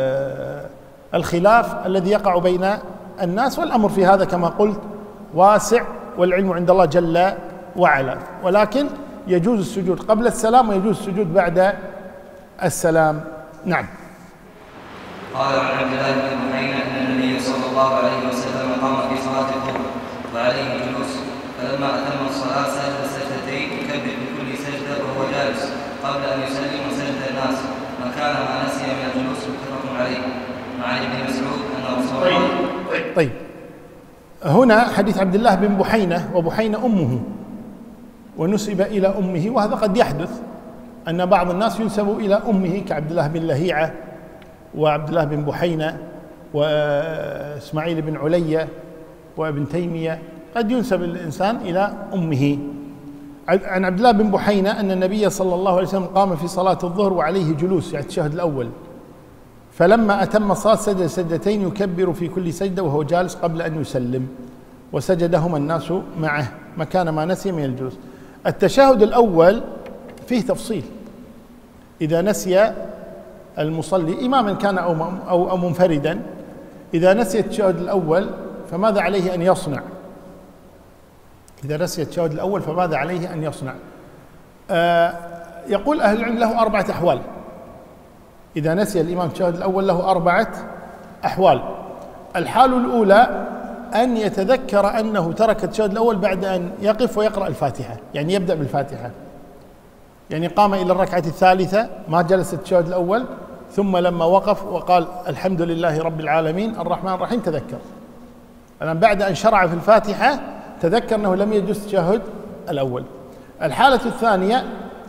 الخلاف الذي يقع بين الناس. والأمر في هذا كما قلت واسع والعلم عند الله جل وعلا، ولكن يجوز السجود قبل السلام ويجوز السجود بعد السلام. نعم. قال عن عبد الله بن بحينة أن النبي صلى الله عليه وسلم قام في صلاة الظهر وعليه جلوس، فلما أتم الصلاة سجد سجدتين يكبر بكل سجدة وهو جالس قبل أن يسلم وسجد الناس، وكان ما نسي من الجلوس متفق عليه. وعن ابن مسعود أن رسول الله. طيب. طيب هنا حديث عبد الله بن بحينة، وبحينة أمه ونسب إلى أمه، وهذا قد يحدث أن بعض الناس ينسب إلى أمه كعبد الله بن لهيعة وعبد الله بن بحينة وإسماعيل بن علية وابن تيمية، قد ينسب الإنسان إلى أمه. عن عبد الله بن بحينة أن النبي صلى الله عليه وسلم قام في صلاة الظهر وعليه جلوس، يعني التشهد الأول، فلما أتم الصلاة سجد سجدتين يكبر في كل سجدة وهو جالس قبل أن يسلم، وسجدهما الناس معه مكان ما نسي من الجلوس. التشهد الأول فيه تفصيل، إذا نسي المصلي إماما كان أو أو أو منفردا، إذا نسي التشهد الأول فماذا عليه أن يصنع؟ إذا نسي التشهد الأول فماذا عليه أن يصنع؟ آه يقول أهل العلم له أربعة أحوال. إذا نسي الإمام التشهد الأول له أربعة أحوال. الحال الأولى أن يتذكر أنه ترك التشهد الأول بعد أن يقف ويقرأ الفاتحة، يعني يبدأ بالفاتحة، يعني قام إلى الركعة الثالثة ما جلس التشهد الأول، ثم لما وقف وقال الحمد لله رب العالمين الرحمن الرحيم تذكر، الآن بعد أن شرع في الفاتحة تذكر أنه لم يجلس التشهد الأول. الحالة الثانية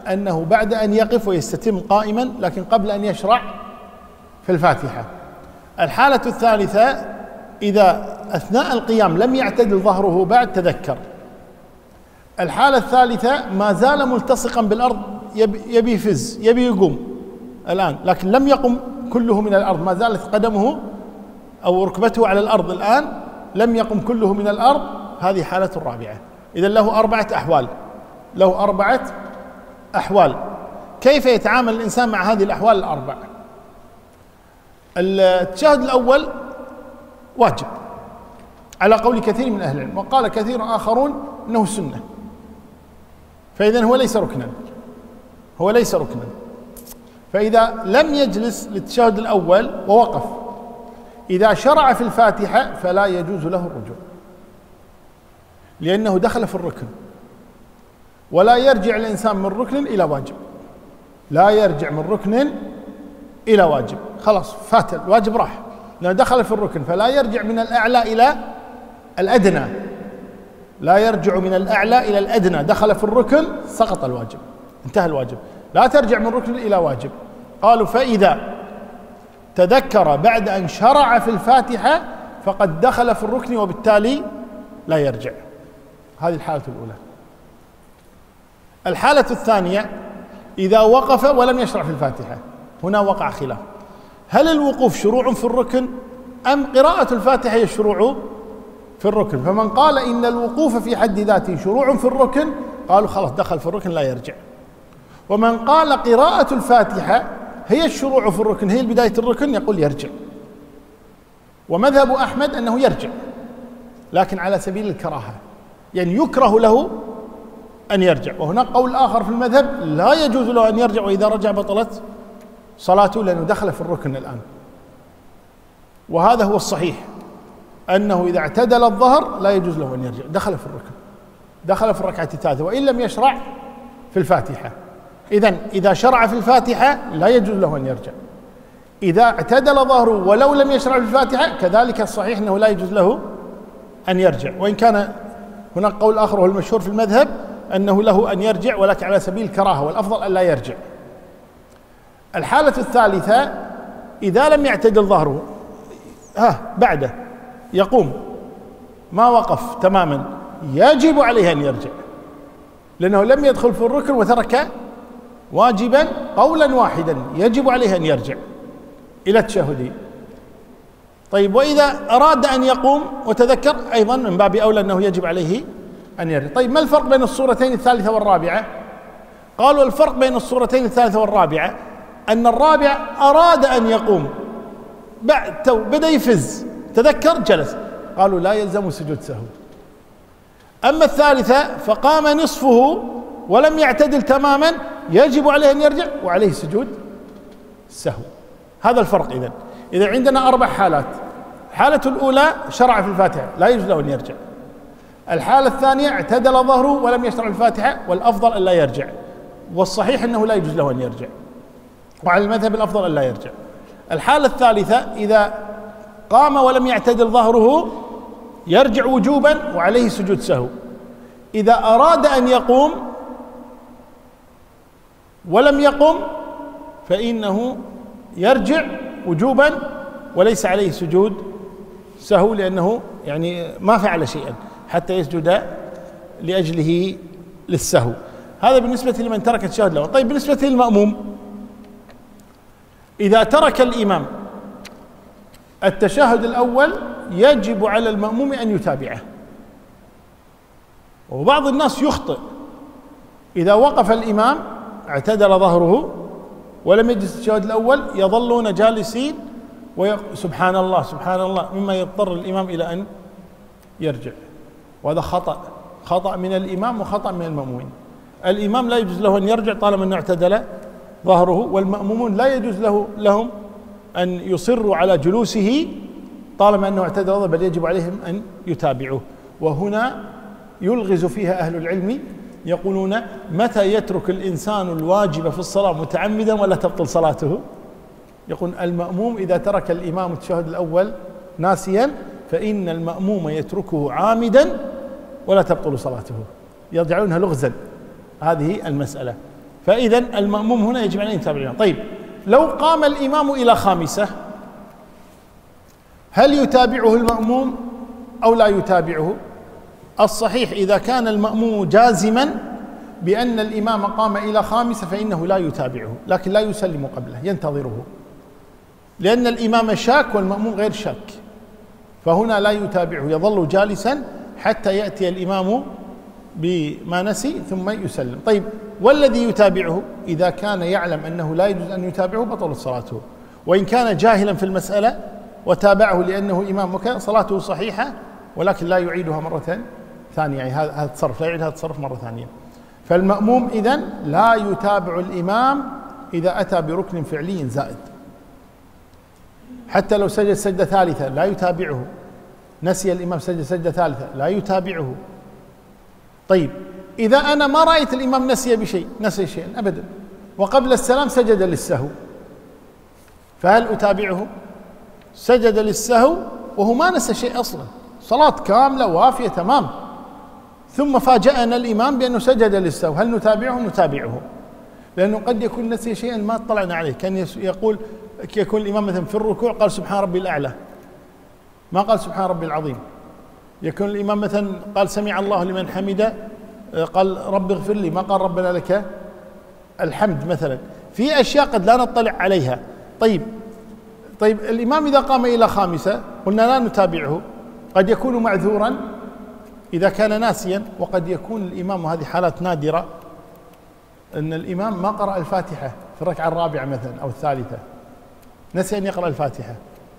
أنه بعد أن يقف ويستتم قائما لكن قبل أن يشرع في الفاتحة. الحالة الثالثة إذا أثناء القيام لم يعتدل ظهره بعد تذكر. الحالة الثالثة ما زال ملتصقا بالأرض، يبي يفز، يبي يقوم الآن لكن لم يقم كله من الأرض، ما زالت قدمه أو ركبته على الأرض الآن، لم يقم كله من الأرض. هذه حالة الرابعة. إذن له أربعة أحوال، له أربعة أحوال. كيف يتعامل الإنسان مع هذه الأحوال الأربعة؟ التشهد الأول واجب على قول كثير من أهل العلم، وقال كثير آخرون أنه سنة، فإذن هو ليس ركنا، هو ليس ركنا. فإذا لم يجلس للتشهد الأول ووقف، إذا شرع في الفاتحة فلا يجوز له الرجوع، لأنه دخل في الركن، ولا يرجع الإنسان من ركن إلى واجب، لا يرجع من ركن إلى واجب، خلاص فات الواجب راح، لأنه دخل في الركن، فلا يرجع من الأعلى إلى الأدنى، لا يرجع من الأعلى إلى الأدنى، دخل في الركن سقط الواجب، انتهى الواجب، لا ترجع من ركن إلى واجب. قالوا فإذا تذكر بعد أن شرع في الفاتحة فقد دخل في الركن وبالتالي لا يرجع. هذه الحالة الأولى. الحالة الثانية إذا وقف ولم يشرع في الفاتحة، هنا وقع خلاف، هل الوقوف شروع في الركن أم قراءة الفاتحة هي الشروع في الركن؟ فمن قال إن الوقوف في حد ذاته شروع في الركن قالوا خلاص دخل في الركن لا يرجع. ومن قال قراءة الفاتحة هي الشروع في الركن، هي بداية الركن، يقول يرجع. ومذهب أحمد أنه يرجع لكن على سبيل الكراهة، يعني يكره له أن يرجع. وهناك قول آخر في المذهب لا يجوز له أن يرجع، وإذا رجع بطلت صلاته لأنه دخل في الركن الآن. وهذا هو الصحيح، أنه إذا اعتدل الظهر لا يجوز له أن يرجع، دخل في الركن، دخل في الركعة الثالثة وإن لم يشرع في الفاتحة. إذن إذا شرع في الفاتحة لا يجوز له أن يرجع، إذا اعتدل ظهره ولو لم يشرع في الفاتحة كذلك الصحيح أنه لا يجوز له أن يرجع. وإن كان هناك قول آخر هو المشهور في المذهب أنه له أن يرجع ولكن على سبيل الكراهة، والأفضل أن لا يرجع. الحالة الثالثة إذا لم يعتدل ظهره، ها بعده يقوم ما وقف تماما، يجب عليه أن يرجع، لأنه لم يدخل في الركن وترك واجبا قولا واحدا، يجب عليه أن يرجع إلى التشهد. طيب وإذا أراد أن يقوم وتذكر أيضا من باب أولى أنه يجب عليه أن يرجع. طيب ما الفرق بين الصورتين الثالثة والرابعة؟ قالوا الفرق بين الصورتين الثالثة والرابعة أن الرابع أراد أن يقوم، بعد تو بدأ يفز، تذكر جلس، قالوا لا يلزم سجود سهو. أما الثالثة فقام نصفه ولم يعتدل تماما، يجب عليه أن يرجع وعليه سجود سهو. هذا الفرق. إذن إذا عندنا أربع حالات، الحالة الأولى شرع في الفاتحة لا يجوز له أن يرجع، الحالة الثانية اعتدل ظهره ولم يشرع الفاتحة والأفضل أن لا يرجع، والصحيح أنه لا يجوز له أن يرجع، وعلى المذهب الأفضل أن لا يرجع. الحالة الثالثة إذا قام ولم يعتدل ظهره يرجع وجوبا وعليه سجود سهو. إذا أراد أن يقوم ولم يقم فإنه يرجع وجوبا وليس عليه سجود سهو، لأنه يعني ما فعل شيئا حتى يسجد لأجله للسهو. هذا بالنسبة لمن ترك التشهد الأول. طيب بالنسبة للمأموم، إذا ترك الإمام التشهد الأول يجب على المأموم أن يتابعه. وبعض الناس يخطئ، إذا وقف الإمام اعتدل ظهره ولم يجلس التشهد الأول يظلون جالسين وسبحان الله سبحان الله، مما يضطر الإمام إلى أن يرجع، وهذا خطأ، خطأ من الإمام وخطأ من المأمومين. الإمام لا يجوز له أن يرجع طالما أنه اعتدل ظهره، والمأمومون لا يجوز له لهم أن يصروا على جلوسه طالما أنه اعتدل ظهره، بل يجب عليهم أن يتابعوه. وهنا يلغز فيها أهل العلم، يقولون متى يترك الإنسان الواجب في الصلاة متعمدا ولا تبطل صلاته؟ يقول المأموم إذا ترك الإمام التشهد الأول ناسيا فإن المأموم يتركه عامدا ولا تبطل صلاته، يرجعونها لغزا هذه المسألة. فإذا المأموم هنا يجب أن يتابع الإمام. طيب لو قام الإمام إلى خامسة هل يتابعه المأموم أو لا يتابعه؟ الصحيح إذا كان المأموم جازما بأن الإمام قام إلى خامسة فإنه لا يتابعه، لكن لا يسلم قبله، ينتظره، لأن الإمام شاك والمأموم غير شاك، فهنا لا يتابعه، يظل جالسا حتى يأتي الإمام بما نسي ثم يسلم. طيب والذي يتابعه إذا كان يعلم أنه لا يجوز أن يتابعه بطلت صلاته، وإن كان جاهلا في المسألة وتابعه لأنه إمام وكذا صلاته صحيحة ولكن لا يعيدها مرة ثانية، يعني هذا التصرف لا يعيد هذا التصرف مرة ثانية. فالمأموم إذن لا يتابع الإمام إذا أتى بركن فعلي زائد، حتى لو سجد سجدة ثالثة لا يتابعه، نسي الإمام سجد سجدة ثالثة لا يتابعه. طيب إذا أنا ما رأيت الإمام نسي بشيء، نسي شيئا أبدا وقبل السلام سجد للسهو، فهل أتابعه؟ سجد للسهو وهو ما نسى شيء أصلا، صلاة كاملة وافية تمام، ثم فاجأنا الإمام بأنه سجد للسهو، هل نتابعه؟ نتابعه، لأنه قد يكون نسي شيئا ما اطلعنا عليه. كان يقول يكون الإمام مثلا في الركوع قال سبحان ربي الأعلى ما قال سبحان ربي العظيم، يكون الإمام مثلا قال سمع الله لمن حمده قال رب اغفر لي ما قال ربنا لك الحمد مثلا، في أشياء قد لا نطلع عليها. طيب طيب الإمام إذا قام إلى خامسة قلنا لا نتابعه، قد يكون معذورا إذا كان ناسيا، وقد يكون الإمام، وهذه حالات نادرة، أن الإمام ما قرأ الفاتحة في الركعة الرابعة مثلا أو الثالثة، نسي أن يقرأ الفاتحة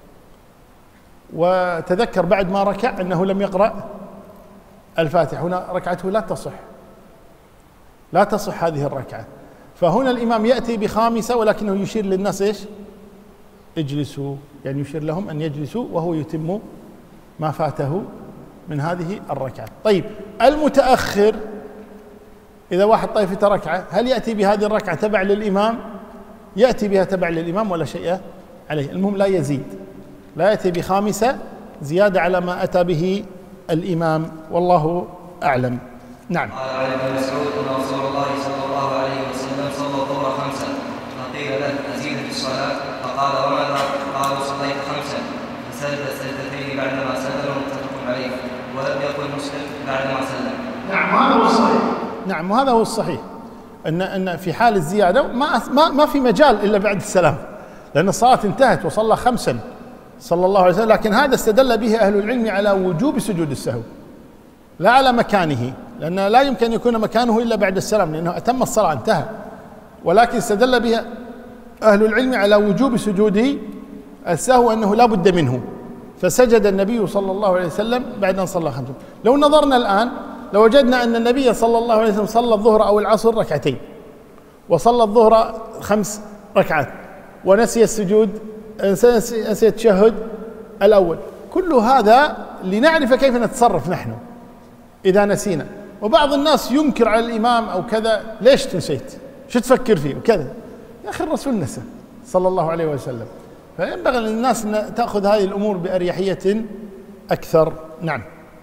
وتذكر بعد ما ركع أنه لم يقرأ الفاتحة، هنا ركعته لا تصح، لا تصح هذه الركعة. فهنا الإمام يأتي بخامسة ولكنه يشير للناس إيش؟ اجلسوا، يعني يشير لهم أن يجلسوا وهو يتم ما فاته من هذه الركعة. طيب المتأخر إذا واحد طائفة ركعة هل يأتي بهذه الركعة تبع للإمام؟ يأتي بها تبع للإمام ولا شيء عليه، المهم لا يزيد، لا يأتي بخامسة زيادة على ما أتى به الإمام، والله أعلم. نعم. قال عن ابن مسعود أن رسول الله صلى الله عليه وسلم صلى الظهر خمسا، فقيل له أزيد في الصلاة؟ فقال وماذا؟ قالوا صليت خمسا، فسجد سجدتين بعدما سلم، متفق عليه. ولم يقل مسلم بعدما سلم. نعم هذا هو الصحيح. نعم وهذا هو الصحيح، أن أن في حال الزيادة ما ما ما في مجال إلا بعد السلام، لأن الصلاة انتهت وصلى خمسا صلى الله عليه وسلم، لكن هذا استدل به أهل العلم على وجوب سجود السهو لا على مكانه، لأن لا يمكن يكون مكانه إلا بعد السلام لأنه أتم الصلاة انتهى، ولكن استدل به أهل العلم على وجوب سجود السهو أنه لا بد منه، فسجد النبي صلى الله عليه وسلم بعد أن صلى خمسا. لو نظرنا الآن لوجدنا أن النبي صلى الله عليه وسلم صلى الظهر أو العصر ركعتين، وصلى الظهر خمس ركعات، ونسي السجود، نسي التشهد الأول، كل هذا لنعرف كيف نتصرف نحن إذا نسينا. وبعض الناس ينكر على الإمام أو كذا، ليش تنسيت؟ شو تفكر فيه وكذا؟ يا أخي الرسول نسى صلى الله عليه وسلم، فينبغي للناس أن تأخذ هذه الأمور بأريحية أكثر. نعم.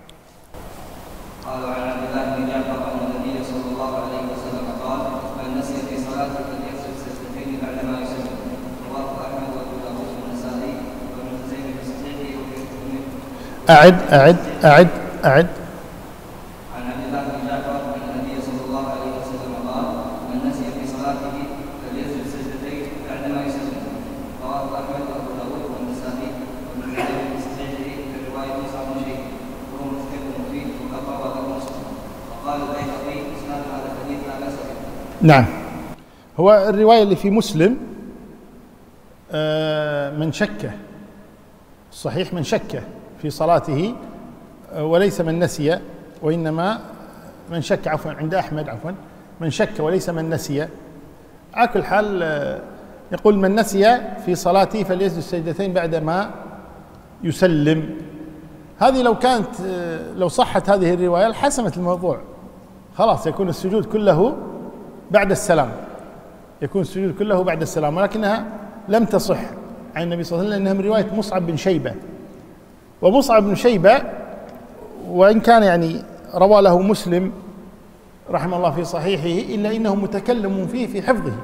قال عن عبد الله بن جعفر أن النبي صلى الله عليه وسلم قال من نسي في صلاته فليسجد سجدتين بعدما يسلم، رواه أحمد وأبو داود والنسائي وابن خزيمة في صحيحه وفي حكمه. أعد أعد أعد أعد. عن عبد الله بن جعفر أن النبي صلى الله عليه وسلم قال من نسي في صلاته فليسجد سجدتين بعدما يسلم، رواه أحمد وأبو داود والنسائي وابن خزيمة في صحيحه في رواية موسى بن شيخ وهو متفق فيه وقد روى مسلم. وقال البيهقي إسناد هذا الحديث لا بأس به. نعم، هو الرواية اللي في مسلم من شك، صحيح من شك في صلاته وليس من نسي، وإنما من شك عفوا عند أحمد عفوا من شك وليس من نسي. على كل حال يقول من نسي في صلاته فليسجد السجدتين بعدما يسلم. هذه لو كانت لو صحت هذه الرواية لحسمت الموضوع، خلاص يكون السجود كله بعد السلام، يكون السجود كله بعد السلام، ولكنها لم تصح عن النبي صلى الله عليه وسلم لأنها من رواية مصعب بن شيبة، ومصعب بن شيبة وإن كان يعني روى له مسلم رحمه الله في صحيحه، إلا إنه متكلم فيه في حفظه،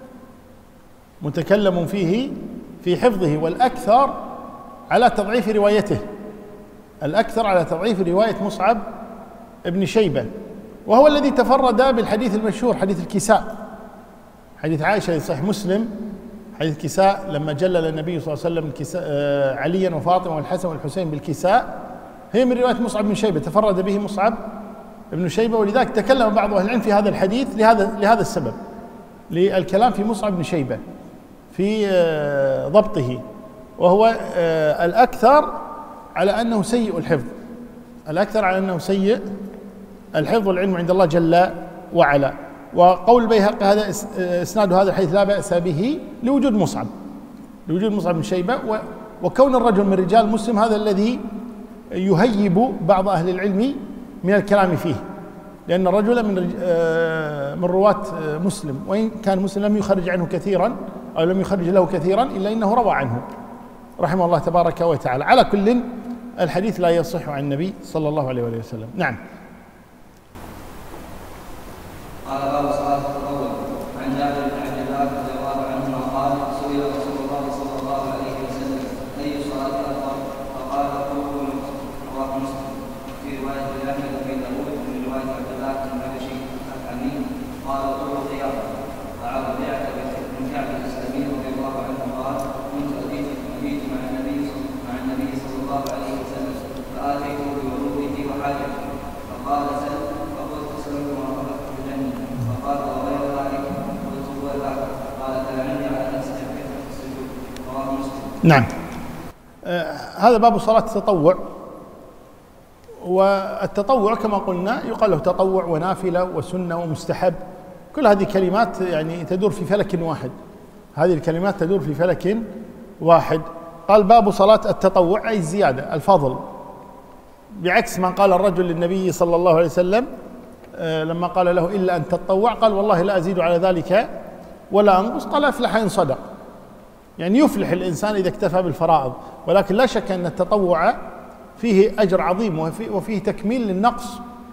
متكلم فيه في حفظه، والأكثر على تضعيف روايته، الأكثر على تضعيف رواية مصعب ابن شيبة، وهو الذي تفرد بالحديث المشهور حديث الكساء، حديث عائشة في صحيح مسلم، حديث الكساء لما جلل النبي صلى الله عليه وسلم الكساء عليا وفاطمة والحسن والحسين بالكساء، هي من رواية مصعب بن شيبة، تفرد به مصعب ابن شيبة، ولذلك تكلم بعض أهل العلم في هذا الحديث لهذا لهذا السبب، للكلام في مصعب بن شيبة في ضبطه، وهو الأكثر على أنه سيء الحفظ، الأكثر على أنه سيء الحفظ، والعلم عند الله جل وعلا. وقول البيهقي هذا إسناد هذا الحديث لا بأس به لوجود مصعب، لوجود مصعب بن شيبة، وكون الرجل من رجال مسلم هذا الذي يهيب بعض أهل العلم من الكلام فيه، لأن الرجل من من رواة مسلم، وإن كان مسلم لم يخرج عنه كثيرا أو لم يخرج له كثيرا، إلا إنه روى عنه رحمه الله تبارك وتعالى. على كل الحديث لا يصح عن النبي صلى الله عليه وسلم. نعم. قال باب صلاة التطوع. عن جابر بن عبد الله رضي الله عنهما قال سئل رسول الله صلى الله عليه وسلم أي صلاة أفضل؟ فقال الطوع رواه مسلم. في رواية أحمد بن داود من رواية عبد الله بن الحبشي الحميد قال الطوع خيار. وعن ربيعة بن كعب الإسلامي رضي الله عنه قال كنت أبيت أبيت مع النبي مع النبي صلى الله عليه وسلم فآتيته بوضوئه وحاجته فقال سل فقلت سلمت مرافقة في الجنة فقال وغير ذلك قلت هو ذاك قال تلعني على نفسك كيف السجود رواه مسلم. نعم. آه هذا باب صلاة التطوع، والتطوع كما قلنا يقال له تطوع ونافلة وسنة ومستحب، كل هذه كلمات يعني تدور في فلك واحد، هذه الكلمات تدور في فلك واحد. قال باب صلاة التطوع أي الزيادة الفضل، بعكس ما قال الرجل للنبي صلى الله عليه وسلم لما قال له إلا أن تتطوع، قال والله لا أزيد على ذلك ولا أنقص، قال أفلح إن صدق، يعني يفلح الإنسان إذا اكتفى بالفرائض، ولكن لا شك أن التطوع فيه أجر عظيم وفيه, وفيه تكميل للنقص.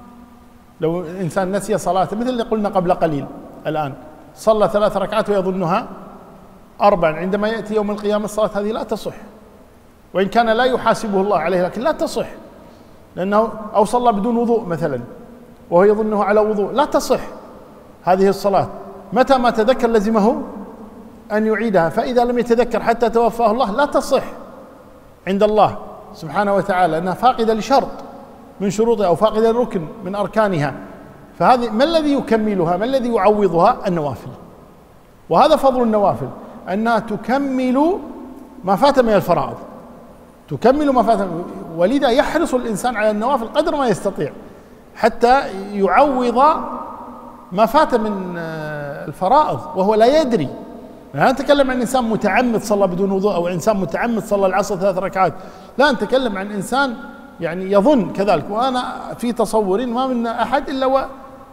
لو الإنسان نسي صلاة مثل اللي قلنا قبل قليل الآن، صلى ثلاث ركعات ويظنها أربعا، عندما يأتي يوم القيامة الصلاة هذه لا تصح، وإن كان لا يحاسبه الله عليه لكن لا تصح، لأنه أو صلى بدون وضوء مثلا وهو يظنه على وضوء، لا تصح هذه الصلاة، متى ما تذكر لزمه أن يعيدها، فإذا لم يتذكر حتى توفاه الله لا تصح عند الله سبحانه وتعالى، أنها فاقدة لشرط من شروطها أو فاقدة لركن من أركانها. فهذه ما الذي يكملها؟ ما الذي يعوضها؟ النوافل. وهذا فضل النوافل، أنها تكمل ما فات من الفرائض، تكمل ما فات، ولذا يحرص الإنسان على النوافل قدر ما يستطيع حتى يعوض ما فات من الفرائض وهو لا يدري. لا نتكلم عن إنسان متعمد صلى بدون وضوء، أو إنسان متعمد صلى العصر ثلاث ركعات، لا نتكلم عن إنسان يعني يظن كذلك. وأنا في تصور ما من أحد إلا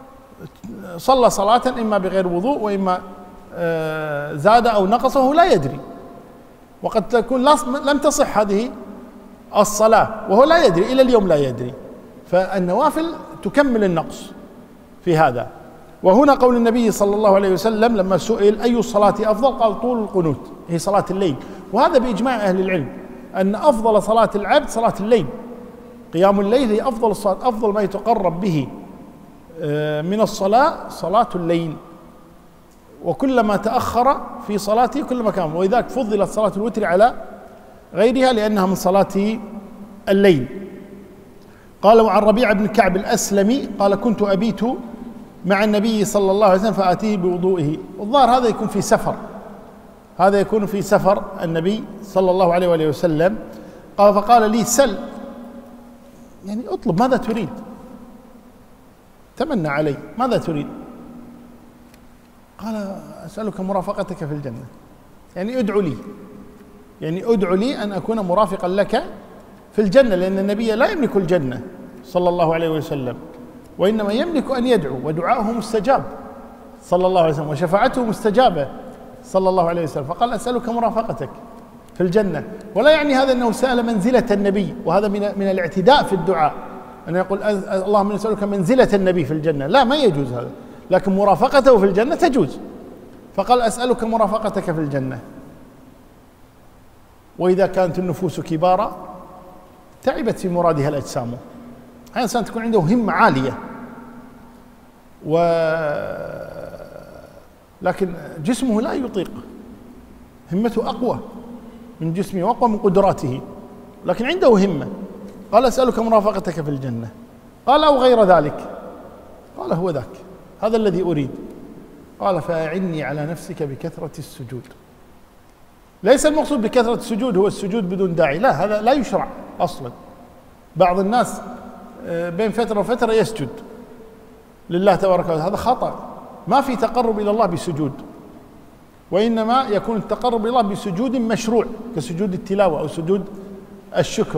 وصلى صلاة إما بغير وضوء وإما زاد أو نقص وهو لا يدري، وقد تكون لم تصح هذه الصلاة وهو لا يدري، إلى اليوم لا يدري. فالنوافل تكمل النقص في هذا. وهنا قول النبي صلى الله عليه وسلم لما سئل أي الصلاة أفضل قال طول القنوت، هي صلاة الليل، وهذا بإجماع أهل العلم أن أفضل صلاة العبد صلاة الليل، قيام الليل هي أفضل الصلاة، أفضل ما يتقرب به من الصلاة صلاة الليل، وكلما تأخر في صلاته كلما كان، ولذلك فضلت صلاة الوتر على غيرها لأنها من صلاة الليل. قال وعن ربيعة بن كعب الأسلمي قال كنت أبيت مع النبي صلى الله عليه وسلم فآتيه بوضوئه، والظاهر هذا يكون في سفر، هذا يكون في سفر النبي صلى الله عليه وآله وسلم. قال فقال لي سل، يعني اطلب ماذا تريد، تمنى علي ماذا تريد؟ قال أسألك مرافقتك في الجنة، يعني ادعو لي، يعني ادعو لي أن أكون مرافقا لك في الجنة، لأن النبي لا يملك الجنة صلى الله عليه وسلم، وإنما يملك أن يدعو، ودعاؤه مستجاب صلى الله عليه وسلم، وشفاعته مستجابة صلى الله عليه وسلم. فقال أسألك مرافقتك في الجنة، ولا يعني هذا أنه سأل منزلة النبي، وهذا من من الاعتداء في الدعاء، أن يقول اللهم نسألك منزلة النبي في الجنة، لا، ما يجوز هذا، لكن مرافقته في الجنة تجوز. فقال أسألك مرافقتك في الجنة. وإذا كانت النفوس كبارا تعبت في مرادها الأجسام. الإنسان تكون عنده همة عالية و لكن جسمه لا يطيق، همته أقوى من جسمه وأقوى من قدراته، لكن عنده همة. قال أسألك مرافقتك في الجنة. قال أو غير ذلك. قال هو ذاك، هذا الذي أريد. قال فأعني على نفسك بكثرة السجود. ليس المقصود بكثرة السجود هو السجود بدون داعي، لا، هذا لا يشرع أصلا. بعض الناس بين فترة وفترة يسجد لله تبارك وتعالى، هذا خطأ. ما في تقرب إلى الله بسجود، وإنما يكون التقرب إلى الله بسجود مشروع كسجود التلاوة أو سجود الشكر.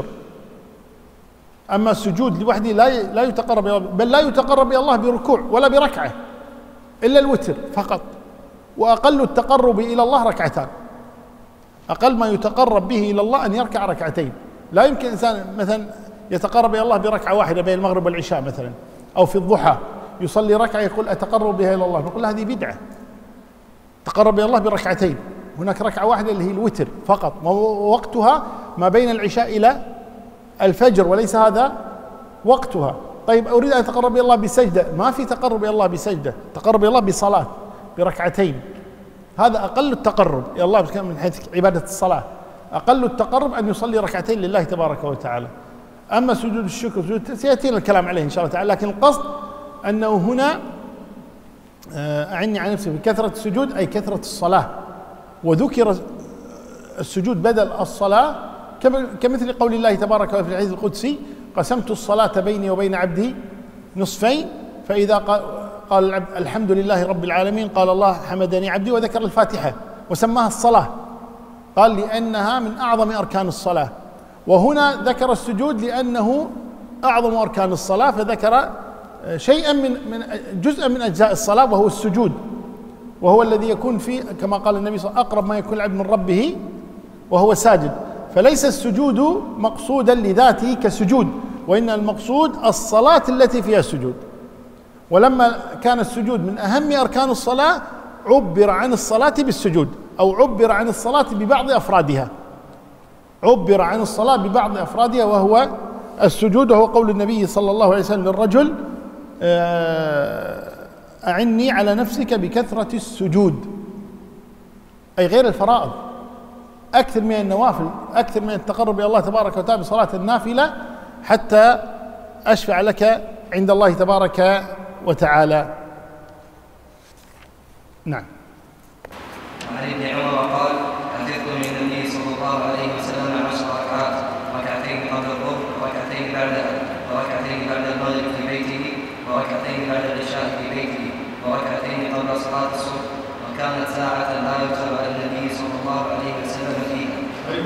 أما السجود لوحده لا لا يتقرب إلى الله، بل لا يتقرب إلى الله بركوع ولا بركعة إلا الوتر فقط. وأقل التقرب إلى الله ركعتان، أقل ما يتقرب به إلى الله أن يركع ركعتين. لا يمكن إنسان مثلا يتقرب إلى الله بركعة واحدة بين المغرب والعشاء مثلا، أو في الضحى يصلي ركعة يقول أتقرب بها إلى الله، نقول هذه بدعة. تقرب إلى الله بركعتين، هناك ركعة واحدة اللي هي الوتر فقط، ووقتها ما بين العشاء إلى الفجر، وليس هذا وقتها. طيب أريد أن أتقرب إلى الله بسجدة، ما في تقرب إلى الله بسجدة، تقرب إلى الله بصلاة بركعتين. هذا أقل التقرب إلى الله من حيث عبادة الصلاة. أقل التقرب أن يصلي ركعتين لله تبارك وتعالى. أما سجود الشكر سجود سيأتينا الكلام عليه إن شاء الله تعالى، لكن القصد أنه هنا أعني على نفسي بكثرة السجود أي كثرة الصلاة. وذكر السجود بدل الصلاة كمثل قول الله تبارك وتعالى في الحديث القدسي قسمت الصلاة بيني وبين عبدي نصفين، فإذا قال العبد الحمد لله رب العالمين قال الله حمدني عبدي، وذكر الفاتحة وسماها الصلاة، قال لأنها من أعظم أركان الصلاة. وهنا ذكر السجود لأنه أعظم أركان الصلاة، فذكر شيئا من من جزءا من أجزاء الصلاة وهو السجود، وهو الذي يكون فيه كما قال النبي صلى الله عليه وسلم أقرب ما يكون العبد من ربه وهو ساجد. فليس السجود مقصودا لذاته كسجود، وإن المقصود الصلاة التي فيها السجود. ولما كان السجود من أهم أركان الصلاة عبر عن الصلاة بالسجود، أو عبر عن الصلاة ببعض أفرادها، عبر عن الصلاة ببعض أفرادها وهو السجود. وهو قول النبي صلى الله عليه وسلم للرجل أعني على نفسك بكثرة السجود، أي غير الفرائض، أكثر من النوافل، أكثر من التقرب إلى الله تبارك وتعالى بصلاة النافلة حتى أشفع لك عند الله تبارك وتعالى. نعم. وعن ابن عمر قال حفظت من النبي صلى الله عليه وسلم عشر ركعات، ركعتين قبل الظهر وركعتين بعدها، وركعتين بعد المغرب في بيته، وركعتين بعد العشاء في بيته، وركعتين قبل صلاة الصبح. وكانت ساعة لا يكتب على النبي صلى الله عليه وسلم فيها.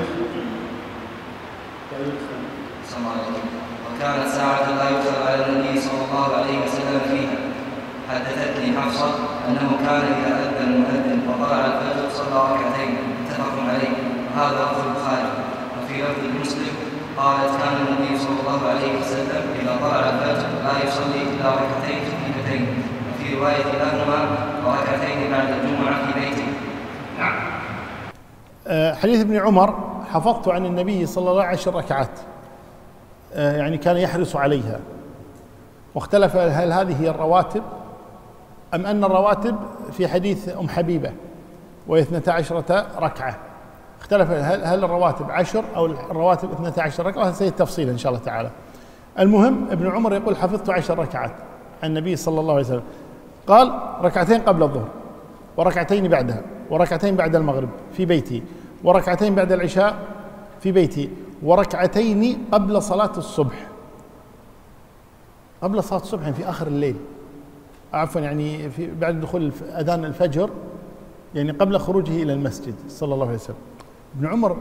وكانت ساعة لا يكتب على النبي صلى الله عليه وسلم فيها. حدثتني حفصة أنه كان إذا أذن المؤذن وطلع الفجر صلى ركعتين، متفق عليه، وهذا لفظ البخاري. وفي لفظ مسلم قالت كان النبي صلى الله عليه وسلم إذا طلع الفجر لا يصلي إلا ركعتين خفيفتين، وفي رواية لهما وركعتين بعد الجمعة في بيته. نعم. حديث ابن عمر حفظت عن النبي صلى الله عليه وسلم عشر ركعات، يعني كان يحرص عليها. واختلف هل هذه هي الرواتب أم أن الرواتب في حديث أم حبيبة وهي اثنتا عشرة ركعة. اختلف هل, هل الرواتب عشر أو الرواتب اثنتا عشرة ركعة، وهذا سيأتي تفصيل إن شاء الله تعالى. المهم ابن عمر يقول حفظت عشر ركعات عن النبي صلى الله عليه وسلم، قال ركعتين قبل الظهر، وركعتين بعدها، وركعتين بعد المغرب في بيتي، وركعتين بعد العشاء في بيتي، وركعتين قبل صلاة الصبح. قبل صلاة الصبح يعني في آخر الليل، عفوا يعني في بعد دخول أذان الفجر، يعني قبل خروجه إلى المسجد صلى الله عليه وسلم. ابن عمر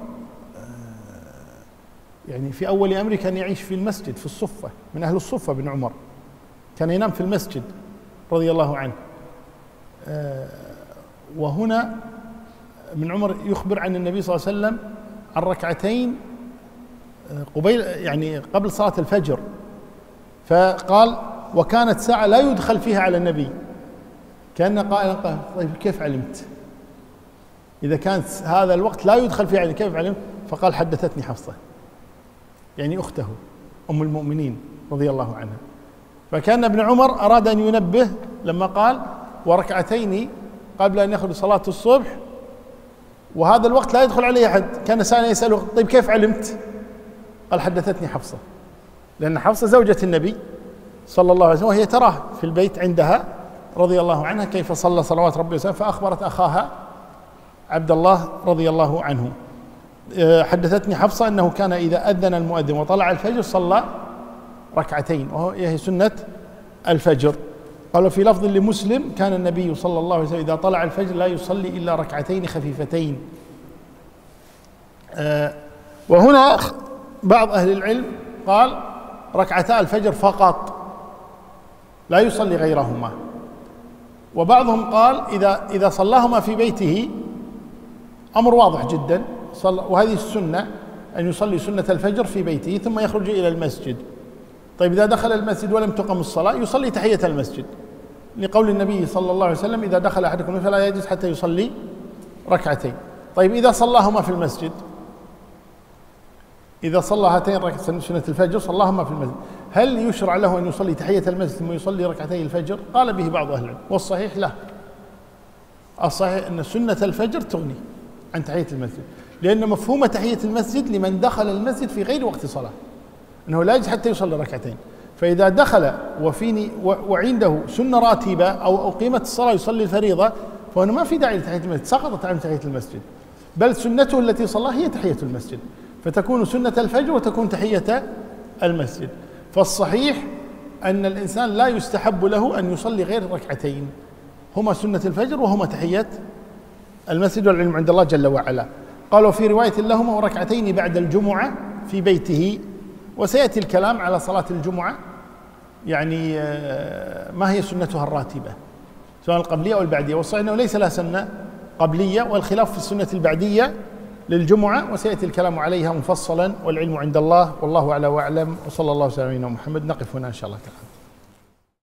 يعني في أول أمره كان يعيش في المسجد في الصفة، من أهل الصفة. ابن عمر كان ينام في المسجد رضي الله عنه. وهنا ابن عمر يخبر عن النبي صلى الله عليه وسلم عن ركعتين قبيل يعني قبل صلاة الفجر، فقال وكانت ساعة لا يدخل فيها على النبي، كأن قائلا قال طيب كيف علمت؟ إذا كانت هذا الوقت لا يدخل فيه عليه كيف علمت؟ فقال حدثتني حفصة، يعني أخته أم المؤمنين رضي الله عنها. فكان ابن عمر أراد أن ينبه لما قال وركعتين قبل أن يخرج صلاة الصبح وهذا الوقت لا يدخل عليه أحد، كان سائلا يسأله طيب كيف علمت؟ قال حدثتني حفصة، لأن حفصة زوجة النبي صلى الله عليه وسلم وهي تراه في البيت عندها رضي الله عنها كيف صلى صلوات ربي وسلم، فأخبرت أخاها عبد الله رضي الله عنه. حدثتني حفصة أنه كان إذا أذن المؤذن وطلع الفجر صلى ركعتين وهي سنة الفجر. قالوا في لفظ لمسلم كان النبي صلى الله عليه وسلم إذا طلع الفجر لا يصلي إلا ركعتين خفيفتين. وهنا بعض أهل العلم قال ركعتا الفجر فقط لا يصلي غيرهما، وبعضهم قال إذا إذا صلاهما في بيته أمر واضح جدا، وهذه السنة أن يصلي سنة الفجر في بيته ثم يخرج إلى المسجد. طيب إذا دخل المسجد ولم تقم الصلاة يصلي تحية المسجد، لقول النبي صلى الله عليه وسلم إذا دخل أحدكم فلا يجلس حتى يصلي ركعتين. طيب إذا صلاهما في المسجد، إذا صلى هاتين ركعتين سنة الفجر صلاهما في المسجد، هل يشرع له أن يصلي تحية المسجد ثم يصلي ركعتي الفجر؟ قال به بعض أهل العلم، والصحيح لا، الصحيح أن سنة الفجر تغني عن تحية المسجد، لأن مفهوم تحية المسجد لمن دخل المسجد في غير وقت صلاة، أنه لا يجوز حتى يصلي ركعتين. فإذا دخل وفيني وعنده سنة راتبة أو أقيمت الصلاة يصلي الفريضة فهنا ما في داعي لتحية المسجد، سقطت عن تحية المسجد، بل سنته التي صلاها هي تحية المسجد، فتكون سنة الفجر وتكون تحية المسجد. فالصحيح أن الإنسان لا يستحب له أن يصلي غير ركعتين، هما سنة الفجر وهما تحية المسجد، والعلم عند الله جل وعلا. قالوا في رواية لهما وركعتين بعد الجمعة في بيته، وسيأتي الكلام على صلاة الجمعة يعني ما هي سنتها الراتبة سواء القبلية أو البعدية، والصحيح أنه ليس لها سنة قبلية، والخلاف في السنة البعدية للجمعة وسيأتي الكلام عليها مفصلا، والعلم عند الله والله أعلى وأعلم، وصلى الله وسلم على محمد. نقف هنا إن شاء الله تعالى.